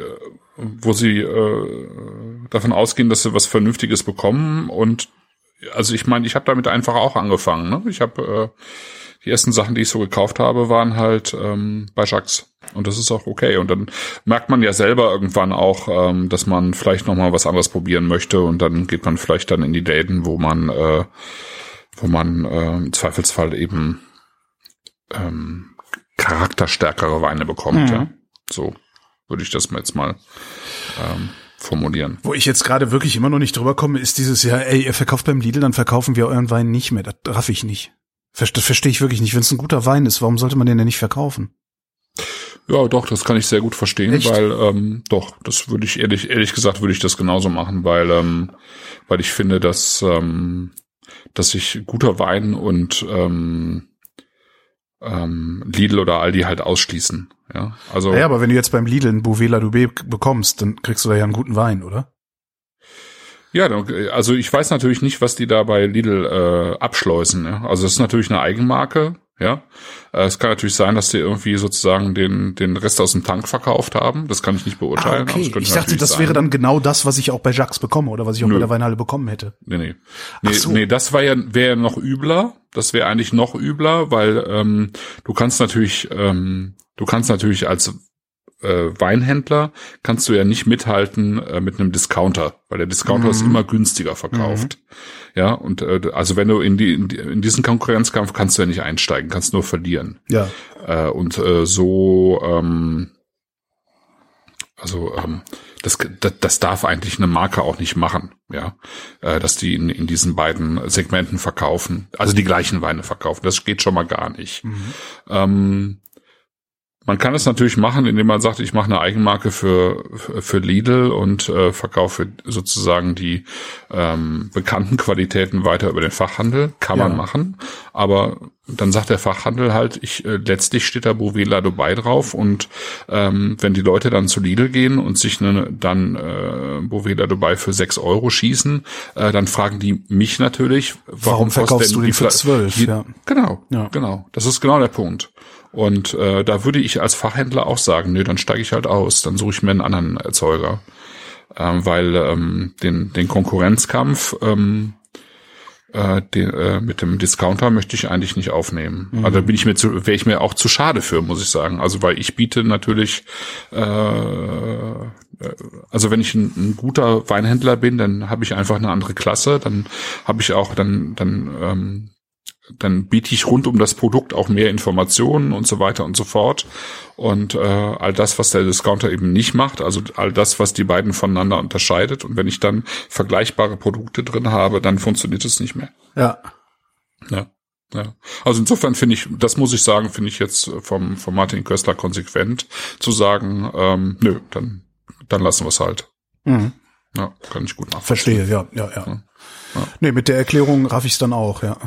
davon ausgehen, dass sie was Vernünftiges bekommen. Und also ich meine, ich habe damit einfach auch angefangen. Ne? Ich habe die ersten Sachen, die ich so gekauft habe, waren halt bei Jacques. Und das ist auch okay. Und dann merkt man ja selber irgendwann auch, dass man vielleicht noch mal was anderes probieren möchte. Und dann geht man vielleicht dann in die Läden, wo man wo man im Zweifelsfall eben charakterstärkere Weine bekommt. Ja, so würde ich das jetzt mal formulieren. Wo ich jetzt gerade wirklich immer noch nicht drüber komme, ist dieses Jahr, ey, ihr verkauft beim Lidl, dann verkaufen wir euren Wein nicht mehr. Das raff ich nicht. Das verstehe ich wirklich nicht. Wenn es ein guter Wein ist, warum sollte man den denn nicht verkaufen? Ja, doch, das kann ich sehr gut verstehen. Echt? Weil doch, das würde ich ehrlich gesagt würde ich das genauso machen, weil ich finde, dass sich guter Wein und Lidl oder Aldi halt ausschließen. Ja, also. Naja, aber wenn du jetzt beim Lidl einen Bouvet La Dubé bekommst, dann kriegst du da ja einen guten Wein, oder? Ja, also ich weiß natürlich nicht, was die da bei Lidl abschleusen. Ja? Also das ist natürlich eine Eigenmarke. Ja, es kann natürlich sein, dass die irgendwie sozusagen den Rest aus dem Tank verkauft haben. Das kann ich nicht beurteilen. Okay. Ich dachte, das wäre dann genau das, was ich auch bei Jacques bekomme oder was ich auch bei der Weinhalle bekommen hätte. Nee, das wäre ja noch übler. Das wäre eigentlich noch übler, weil du kannst natürlich als Weinhändler kannst du ja nicht mithalten mit einem Discounter, weil der Discounter ist immer günstiger verkauft. Ja, und also wenn du in diesen Konkurrenzkampf kannst du ja nicht einsteigen, kannst nur verlieren. Ja. Das darf eigentlich eine Marke auch nicht machen, ja, dass die in diesen beiden Segmenten verkaufen, also die gleichen Weine verkaufen. Das geht schon mal gar nicht. Man kann es natürlich machen, indem man sagt, ich mache eine Eigenmarke für Lidl und verkaufe sozusagen die bekannten Qualitäten weiter über den Fachhandel. Kann man machen, aber dann sagt der Fachhandel halt, letztlich steht da Bouvet La Dubé drauf und wenn die Leute dann zu Lidl gehen und sich dann Bouvet La Dubé für 6 € schießen, dann fragen die mich natürlich, warum verkaufst du den für 12? Ja. Genau. Das ist genau der Punkt. Und da würde ich als Fachhändler auch sagen, nö, dann steige ich halt aus, dann suche ich mir einen anderen Erzeuger, weil den Konkurrenzkampf mit dem Discounter möchte ich eigentlich nicht aufnehmen. Also da wäre ich mir auch zu schade für, muss ich sagen. Also weil ich biete natürlich, also wenn ich ein guter Weinhändler bin, dann habe ich einfach eine andere Klasse, dann habe ich auch dann biete ich rund um das Produkt auch mehr Informationen und so weiter und so fort. Und all das, was der Discounter eben nicht macht, also all das, was die beiden voneinander unterscheidet. Und wenn ich dann vergleichbare Produkte drin habe, dann funktioniert es nicht mehr. Ja. Also insofern finde ich jetzt vom Martin Köstler konsequent zu sagen, nö, dann lassen wir es halt. Ja, kann ich gut nachvollziehen. Verstehe, ja. Nee, mit der Erklärung raff ich es dann auch, ja.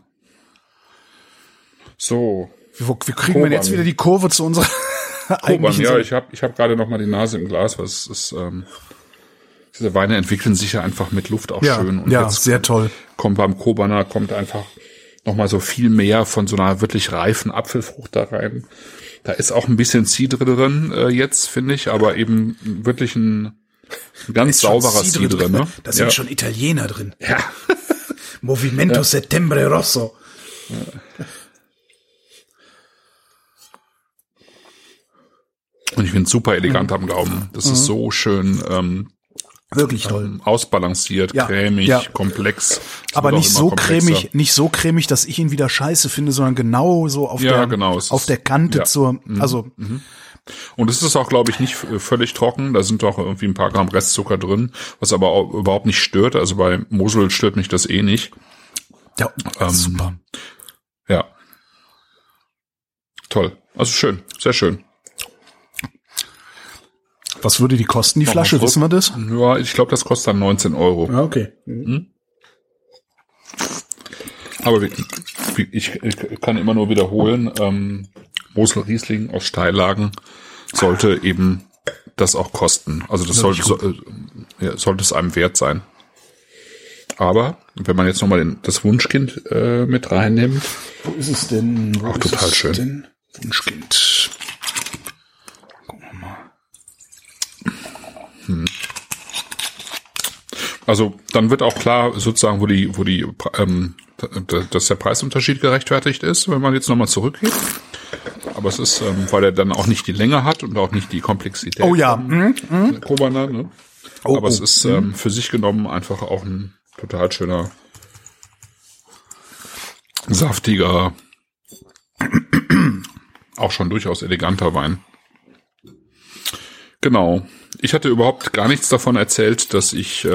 So. Wie kriegen wir jetzt wieder die Kurve zu unserer eigentlichen? Ja, ich hab gerade noch mal die Nase im Glas, was ist, diese Weine entwickeln sich ja einfach mit Luft auch schön. Und ja, sehr toll. Kommt beim Kobana einfach noch mal so viel mehr von so einer wirklich reifen Apfelfrucht da rein. Da ist auch ein bisschen Cidre drin jetzt, finde ich, aber eben wirklich ein ganz sauberer Cidre drin. Ne? Da sind schon Italiener drin. Ja. Movimento Settembre Rosso. Ja. Und ich finde es super elegant am Gaumen. Das ist so schön wirklich toll. Ausbalanciert, cremig, komplex. Aber nicht so cremig, dass ich ihn wieder scheiße finde, sondern genau so auf der Kante zur, also. Und es ist auch, glaube ich, nicht völlig trocken. Da sind doch irgendwie ein paar Gramm Restzucker drin, was aber auch überhaupt nicht stört. Also bei Mosel stört mich das eh nicht. Ja, super. Ja. Toll. Also schön. Sehr schön. Was würde die kosten, die Flasche? Wissen wir das? Ja, ich glaube, das kostet dann 19 €. Ah, okay. Aber ich kann immer nur wiederholen, Mosel Riesling aus Steillagen sollte eben das auch kosten. Also das sollte es einem wert sein. Aber wenn man jetzt nochmal das Wunschkind mit reinnimmt. Wo ist es denn? Auch total schön. Wunschkind. Gucken wir mal. Also dann wird auch klar sozusagen, dass der Preisunterschied gerechtfertigt ist, wenn man jetzt nochmal zurückgeht. Aber es ist, weil er dann auch nicht die Länge hat und auch nicht die Komplexität. Oh ja. Kobana, ne? Aber es ist für sich genommen einfach auch ein total schöner saftiger, auch schon durchaus eleganter Wein. Genau. Ich hatte überhaupt gar nichts davon erzählt, dass ich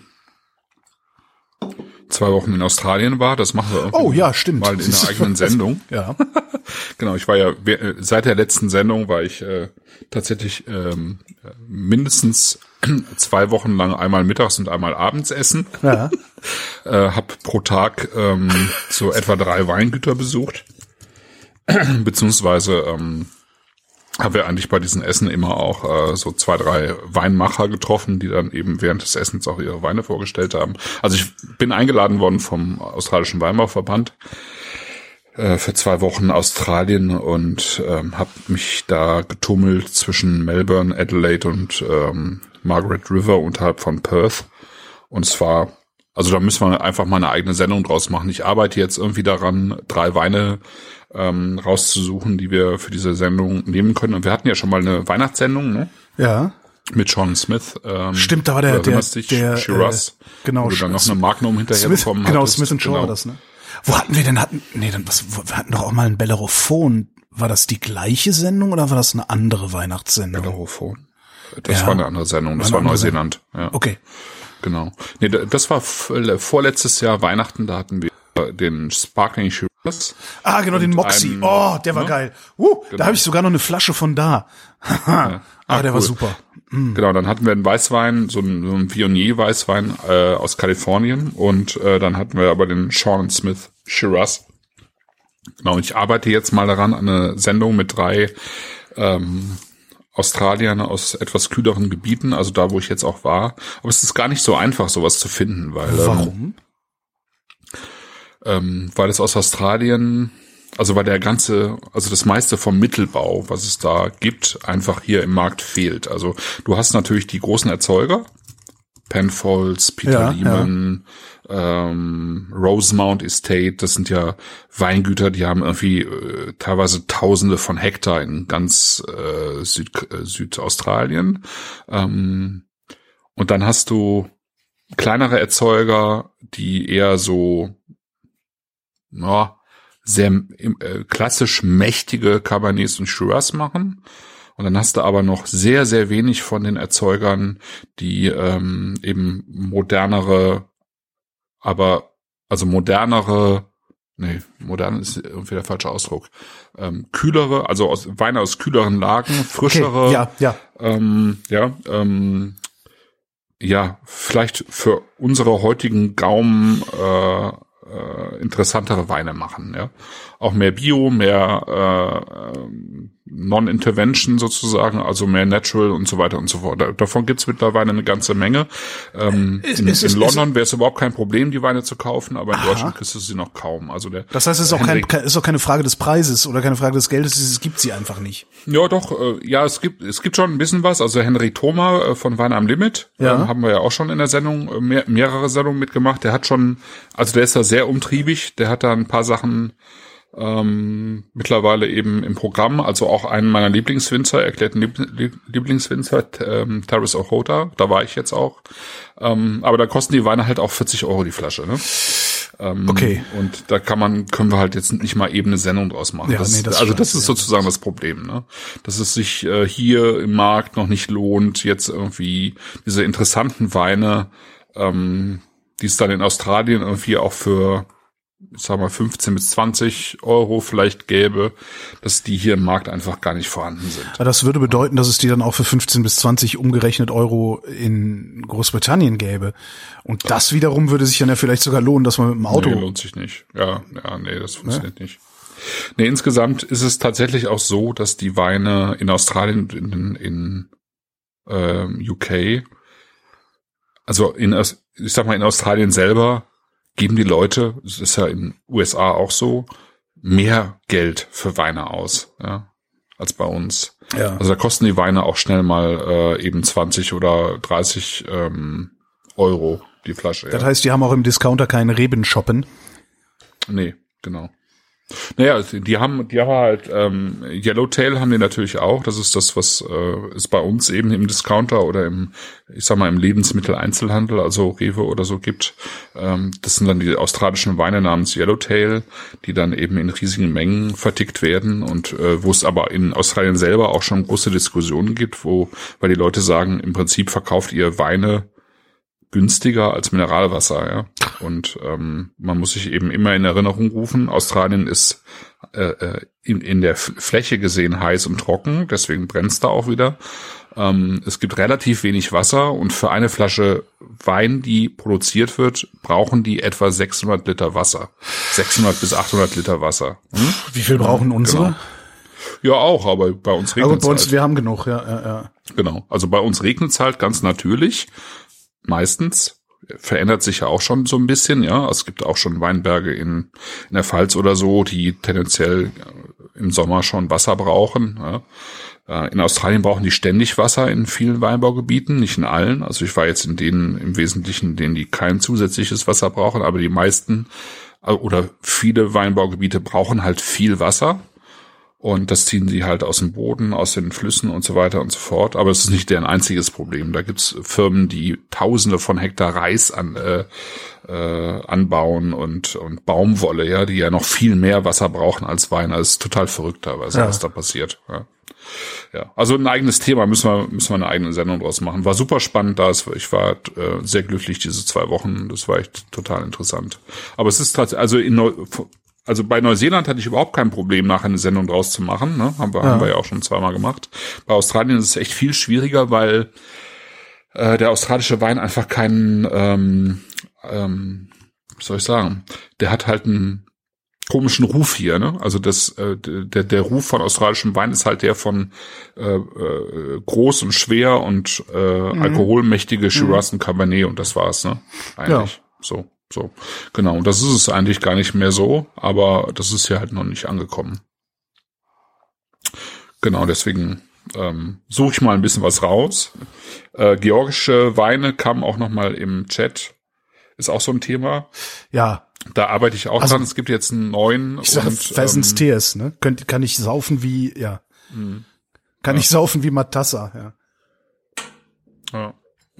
2 Wochen in Australien war. Das machen wir stimmt. Mal in einer eigenen Sendung. Ja. Genau, ich war ja seit der letzten Sendung war ich tatsächlich mindestens 2 Wochen lang einmal mittags und einmal abends essen. Ja. Hab pro Tag so etwa 3 Weingüter besucht. Beziehungsweise haben wir eigentlich bei diesen Essen immer auch so 2, 3 Weinmacher getroffen, die dann eben während des Essens auch ihre Weine vorgestellt haben. Also ich bin eingeladen worden vom australischen Weinbauverband für 2 Wochen Australien und habe mich da getummelt zwischen Melbourne, Adelaide und Margaret River unterhalb von Perth. Und es war, also da müssen wir einfach mal eine eigene Sendung draus machen. Ich arbeite jetzt irgendwie daran, 3 Weine rauszusuchen, die wir für diese Sendung nehmen können. Und wir hatten ja schon mal eine Weihnachtssendung, ne? Ja. Mit Sean Smith. Stimmt, da war der Shiraz, genau. Wo du dann noch eine Magnum hinterher Smith, bekommen genau, hattest. Smith & Shaw war das, ne? Wo hatten wir denn, wir hatten doch auch mal ein Bellerophon. War das die gleiche Sendung oder war das eine andere Weihnachtssendung? Bellerophon. Das war eine andere Sendung, das war Neuseeland. Ja. Okay. Genau. Nee, das war vorletztes Jahr Weihnachten, da hatten wir den Sparkling Shiraz. Ah, genau, den Moxie. Der war geil. Genau. Da habe ich sogar noch eine Flasche von da. Der cool. war super. Genau, dann hatten wir einen Weißwein, so einen Viognier-Weißwein aus Kalifornien und dann hatten wir aber den Sean Smith Shiraz. Genau, und ich arbeite jetzt mal daran an eine Sendung mit 3 Australiern aus etwas kühleren Gebieten, also da, wo ich jetzt auch war. Aber es ist gar nicht so einfach, sowas zu finden, weil warum? Weil es aus Australien, also weil das meiste vom Mittelbau, was es da gibt, einfach hier im Markt fehlt. Also du hast natürlich die großen Erzeuger, Penfolds, Peter Lehman, Rosemount Estate, das sind ja Weingüter, die haben irgendwie teilweise Tausende von Hektar in ganz Südaustralien. Und dann hast du kleinere Erzeuger, die eher so sehr klassisch mächtige Cabernets und Shiraz machen. Und dann hast du aber noch sehr, sehr wenig von den Erzeugern, die eben modern ist irgendwie der falsche Ausdruck, kühlere, also Weine aus kühleren Lagen, frischere, vielleicht für unsere heutigen Gaumen interessantere Weine machen, ja. Auch mehr Bio, mehr Non-Intervention sozusagen, also mehr Natural und so weiter und so fort. Davon gibt's mittlerweile eine ganze Menge. In London wäre es überhaupt kein Problem, die Weine zu kaufen, aber in Deutschland kriegst du sie noch kaum. Also das heißt, es ist auch keine Frage des Preises oder keine Frage des Geldes, es gibt sie einfach nicht. Ja, doch, es gibt schon ein bisschen was. Also Henry Thoma von Wein am Limit, haben wir ja auch schon in der Sendung, mehrere Sendungen mitgemacht. Der ist da sehr umtriebig, der hat da ein paar Sachen mittlerweile eben im Programm, also auch einen meiner Lieblingswinzer, erklärten Lieblingswinzer, Terrace Ochota, da war ich jetzt auch. Aber da kosten die Weine halt auch 40 € die Flasche, ne? Okay. Und da können wir halt jetzt nicht mal eben eine Sendung draus machen. Ja, das ist sozusagen das Problem, ne? Dass es sich hier im Markt noch nicht lohnt, jetzt irgendwie diese interessanten Weine, die es dann in Australien irgendwie auch für, ich sag mal, 15 bis 20 € vielleicht gäbe, dass die hier im Markt einfach gar nicht vorhanden sind. Das würde bedeuten, dass es die dann auch für 15 bis 20 umgerechnet € in Großbritannien gäbe. Und das wiederum würde sich dann ja vielleicht sogar lohnen, dass man mit dem Auto... Nee, lohnt sich nicht. Das funktioniert nicht. Nee, insgesamt ist es tatsächlich auch so, dass die Weine in Australien und in UK, also in Australien selber, geben die Leute, das ist ja in USA auch so, mehr Geld für Weine aus, ja, als bei uns. Ja. Also da kosten die Weine auch schnell mal eben 20 oder 30 € die Flasche. Das heißt, die haben auch im Discounter keinen Rebenshoppen? Nee, genau. Naja, die haben halt Yellowtail haben die natürlich auch. Das ist das, was es bei uns eben im Discounter oder im Lebensmitteleinzelhandel, also Rewe oder so gibt. Das sind dann die australischen Weine namens Yellowtail, die dann eben in riesigen Mengen vertickt werden und wo es aber in Australien selber auch schon große Diskussionen gibt, weil die Leute sagen, im Prinzip verkauft ihr Weine günstiger als Mineralwasser, ja. Und man muss sich eben immer in Erinnerung rufen, Australien ist in der Fläche gesehen heiß und trocken, deswegen brennt's da auch wieder. Es gibt relativ wenig Wasser und für eine Flasche Wein, die produziert wird, brauchen die etwa 600 Liter Wasser. 600 bis 800 Liter Wasser. Wie viel brauchen unsere? Genau. Ja, auch, aber bei uns regnet es halt. Wir haben genug, ja. Genau, also bei uns regnet es halt ganz natürlich. Meistens verändert sich ja auch schon so ein bisschen, ja. Es gibt auch schon Weinberge in der Pfalz oder so, die tendenziell im Sommer schon Wasser brauchen. Ja. In Australien brauchen die ständig Wasser in vielen Weinbaugebieten, nicht in allen. Also ich war jetzt in denen im Wesentlichen, denen die kein zusätzliches Wasser brauchen, aber die meisten oder viele Weinbaugebiete brauchen halt viel Wasser. Und das ziehen sie halt aus dem Boden, aus den Flüssen und so weiter und so fort. Aber es ist nicht deren einziges Problem. Da gibt's Firmen, die Tausende von Hektar Reis anbauen und Baumwolle, ja, die ja noch viel mehr Wasser brauchen als Wein. Also es ist total verrückt teilweise, was da passiert. Ja, also ein eigenes Thema müssen wir eine eigene Sendung draus machen. War super spannend da. Ich war sehr glücklich diese 2 Wochen. Das war echt total interessant. Aber es ist tatsächlich, also bei Neuseeland hatte ich überhaupt kein Problem, nachher eine Sendung draus zu machen. Ne? Haben wir ja auch schon 2-mal gemacht. Bei Australien ist es echt viel schwieriger, weil der australische Wein einfach keinen, wie soll ich sagen, der hat halt einen komischen Ruf hier. Ne? Also der Ruf von australischem Wein ist halt der von groß und schwer und alkoholmächtige Shiraz und Cabernet und das war's. Ne? Eigentlich so, genau. Und das ist es eigentlich gar nicht mehr so, aber das ist ja halt noch nicht angekommen. Genau, deswegen suche ich mal ein bisschen was raus. Georgische Weine kamen auch noch mal im Chat. Ist auch so ein Thema. Ja. Da arbeite ich auch dran. Es gibt jetzt einen neuen. Ich sage Pheasants Tears, ne? Kann ich saufen wie, ja. Kann ich saufen wie Matassa, ja.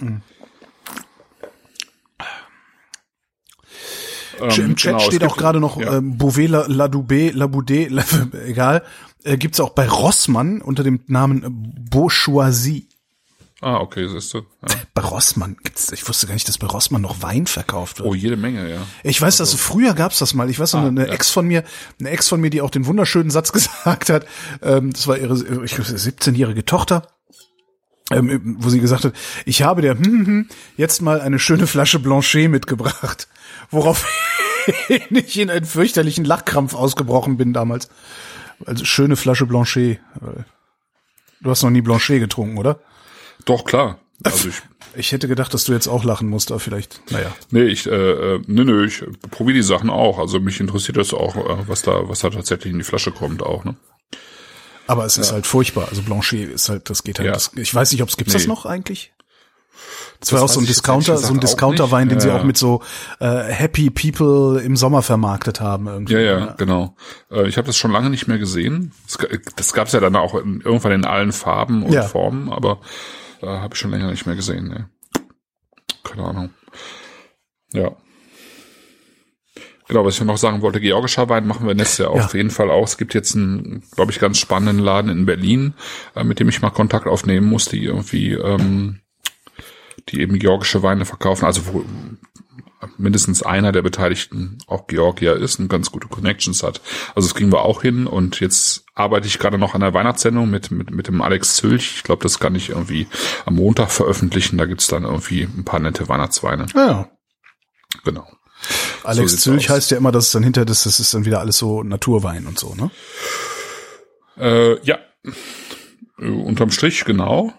Im Chat genau, steht auch gerade noch Beauvais, Laboudé, egal. Gibt's auch bei Rossmann unter dem Namen Beauchoisie. Ah, okay, siehst du. Ja. Bei Rossmann gibt's, ich wusste gar nicht, dass bei Rossmann noch Wein verkauft wird. Oh, jede Menge, ja. Ich weiß, dass früher gab's das mal. Ich weiß noch, eine Ex von mir, die auch den wunderschönen Satz gesagt hat. Das war ihre 17-jährige Tochter. Wo sie gesagt hat, ich habe der jetzt mal eine schöne Flasche Blanchet mitgebracht. Worauf ich in einen fürchterlichen Lachkrampf ausgebrochen bin damals. Also schöne Flasche Blanchet. Du hast noch nie Blanchet getrunken, oder? Doch, klar. Also ich hätte gedacht, dass du jetzt auch lachen musst, aber vielleicht, naja. Nee, ich probiere die Sachen auch. Also mich interessiert das auch, was da tatsächlich in die Flasche kommt auch, ne? Aber es ist halt furchtbar. Also Blanchet ist halt, das geht halt, ich weiß nicht, gibt's das noch eigentlich? Das war auch so ein Discounter-Wein, den sie auch mit so Happy People im Sommer vermarktet haben irgendwie. Ja, genau. Ich habe das schon lange nicht mehr gesehen. Das gab's ja dann auch irgendwann in allen Farben und Formen, aber habe ich schon länger nicht mehr gesehen. Ne? Keine Ahnung. Ja. Genau, was ich noch sagen wollte, georgischer Wein machen wir nächstes Jahr auf jeden Fall auch. Es gibt jetzt einen, glaube ich, ganz spannenden Laden in Berlin, mit dem ich mal Kontakt aufnehmen muss, die irgendwie die eben georgische Weine verkaufen, also wo mindestens einer der Beteiligten auch Georgier ist und ganz gute Connections hat. Also das kriegen wir auch hin und jetzt arbeite ich gerade noch an der Weihnachtssendung mit dem Alex Zülch. Ich glaube, das kann ich irgendwie am Montag veröffentlichen. Da gibt's dann irgendwie ein paar nette Weihnachtsweine. Ja. Genau. Alex Zülch heißt ja immer, dass es dann hinter das ist dann wieder alles so Naturwein und so, ne? Ja. Unterm Strich, genau.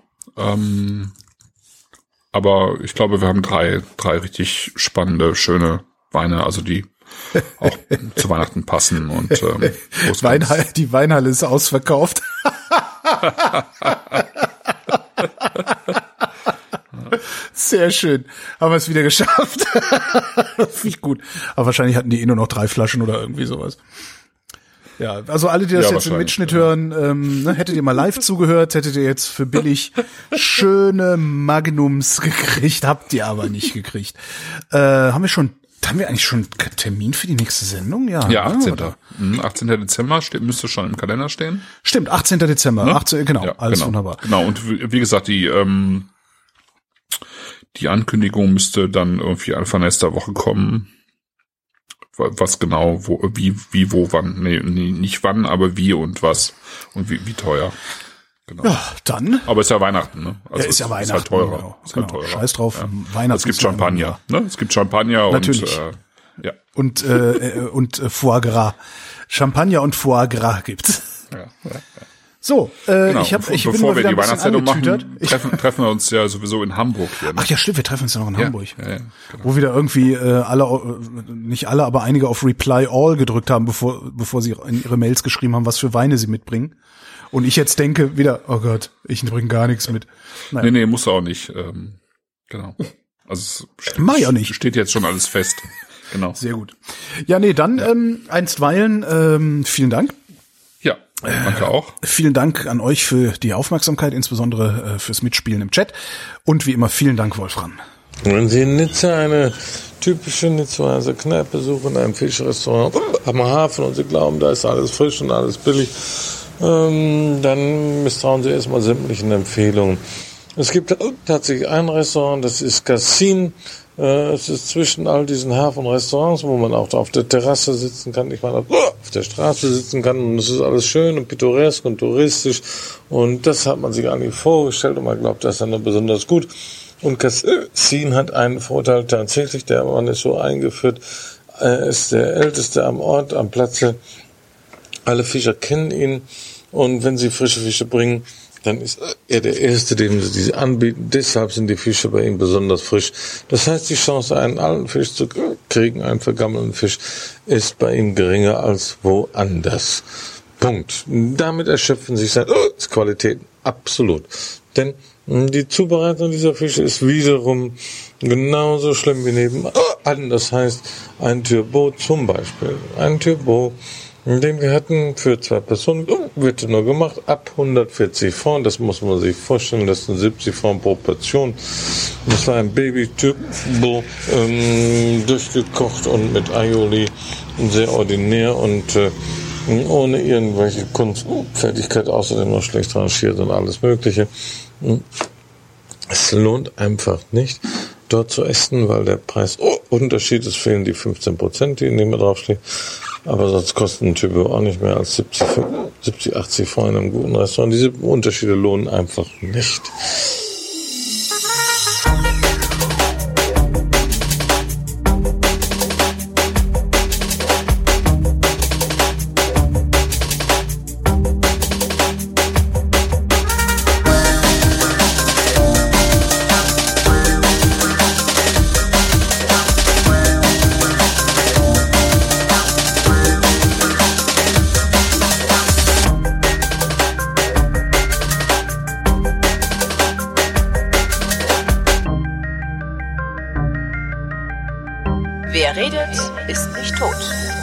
Aber ich glaube, wir haben drei richtig spannende, schöne Weine, also die auch zu Weihnachten passen und die Weinhalle ist ausverkauft. Sehr schön. Haben wir es wieder geschafft. Finde ich gut. Aber wahrscheinlich hatten die nur noch 3 Flaschen oder irgendwie sowas. Ja, also alle, die das jetzt im Mitschnitt hören, hättet ihr mal live zugehört, hättet ihr jetzt für billig schöne Magnums gekriegt, habt ihr aber nicht gekriegt. Haben wir eigentlich schon einen Termin für die nächste Sendung? Ja, 18. 18. Dezember müsste schon im Kalender stehen. Stimmt, 18. Dezember. Ne? 18, genau, ja, alles wunderbar. Genau, und wie gesagt, die Ankündigung müsste dann irgendwie Anfang nächster Woche kommen. Was genau, wo, wann. Nee, nicht wann, aber wie und was. Und wie teuer. Genau. Ja, dann. Aber ist ja Weihnachten, ne? Also ist ja Weihnachten. Ist halt teurer. Genau. Ist halt teurer. Scheiß drauf. Ja. Weihnachten. Es gibt Champagner, ne? Es gibt Champagner natürlich. Und, und Foie Gras. Champagner und Foie Gras gibt's. Ja. So, genau. ich bin bevor wir die Weihnachtssendung machen, treffen wir uns ja sowieso in Hamburg hier. Ne? Ach ja, stimmt, wir treffen uns ja noch in Hamburg. Ja, genau. Wo wieder irgendwie nicht alle, aber einige auf Reply All gedrückt haben, bevor sie in ihre Mails geschrieben haben, was für Weine sie mitbringen. Und ich jetzt denke wieder, oh Gott, ich bringe gar nichts mit. Nein. Nee, muss auch nicht. Genau. Also es steht jetzt schon alles fest. Genau. Sehr gut. Ja, nee, dann einstweilen vielen Dank. Ja, danke auch. Vielen Dank an euch für die Aufmerksamkeit, insbesondere fürs Mitspielen im Chat. Und wie immer vielen Dank, Wolfram. Wenn Sie in Nizza eine typische Nizzaer Kneipe suchen, ein Fischrestaurant am Hafen und Sie glauben, da ist alles frisch und alles billig, dann misstrauen Sie erstmal sämtlichen Empfehlungen. Es gibt tatsächlich ein Restaurant, das ist Cassin. Es ist zwischen all diesen Hafenrestaurants, wo man auch auf der Terrasse sitzen kann, ich meine, auf der Straße sitzen kann, und es ist alles schön und pittoresk und touristisch, und das hat man sich eigentlich vorgestellt und man glaubt, das ist dann besonders gut. Und Cassin hat einen Vorteil tatsächlich, der Mann ist so eingeführt, ist der Älteste am Ort, am Platze, alle Fischer kennen ihn, und wenn sie frische Fische bringen, dann ist er der Erste, dem sie diese anbieten. Deshalb sind die Fische bei ihm besonders frisch. Das heißt, die Chance, einen alten Fisch zu kriegen, einen vergammelten Fisch, ist bei ihm geringer als woanders. Punkt. Damit erschöpfen sich seine Qualitäten. Absolut. Denn die Zubereitung dieser Fische ist wiederum genauso schlimm wie nebenan. Das heißt, ein Turbo zum Beispiel. Ein Turbo, den wir hatten für 2 Personen, wird nur gemacht ab 140 Francs. Das muss man sich vorstellen, das sind 70 Francs pro Portion. Das war ein Baby-Turbo, durchgekocht und mit Aioli, sehr ordinär und ohne irgendwelche Kunstfertigkeit, außerdem noch schlecht rangiert und alles Mögliche. Es lohnt einfach nicht, dort zu essen, weil der Preisunterschied ist, fehlen die 15%, die in dem draufstehen. Aber sonst kostet ein Turbo auch nicht mehr als 70, 80 Francs in einem guten Restaurant. Diese Unterschiede lohnen einfach nicht. Wer redet, ist nicht tot.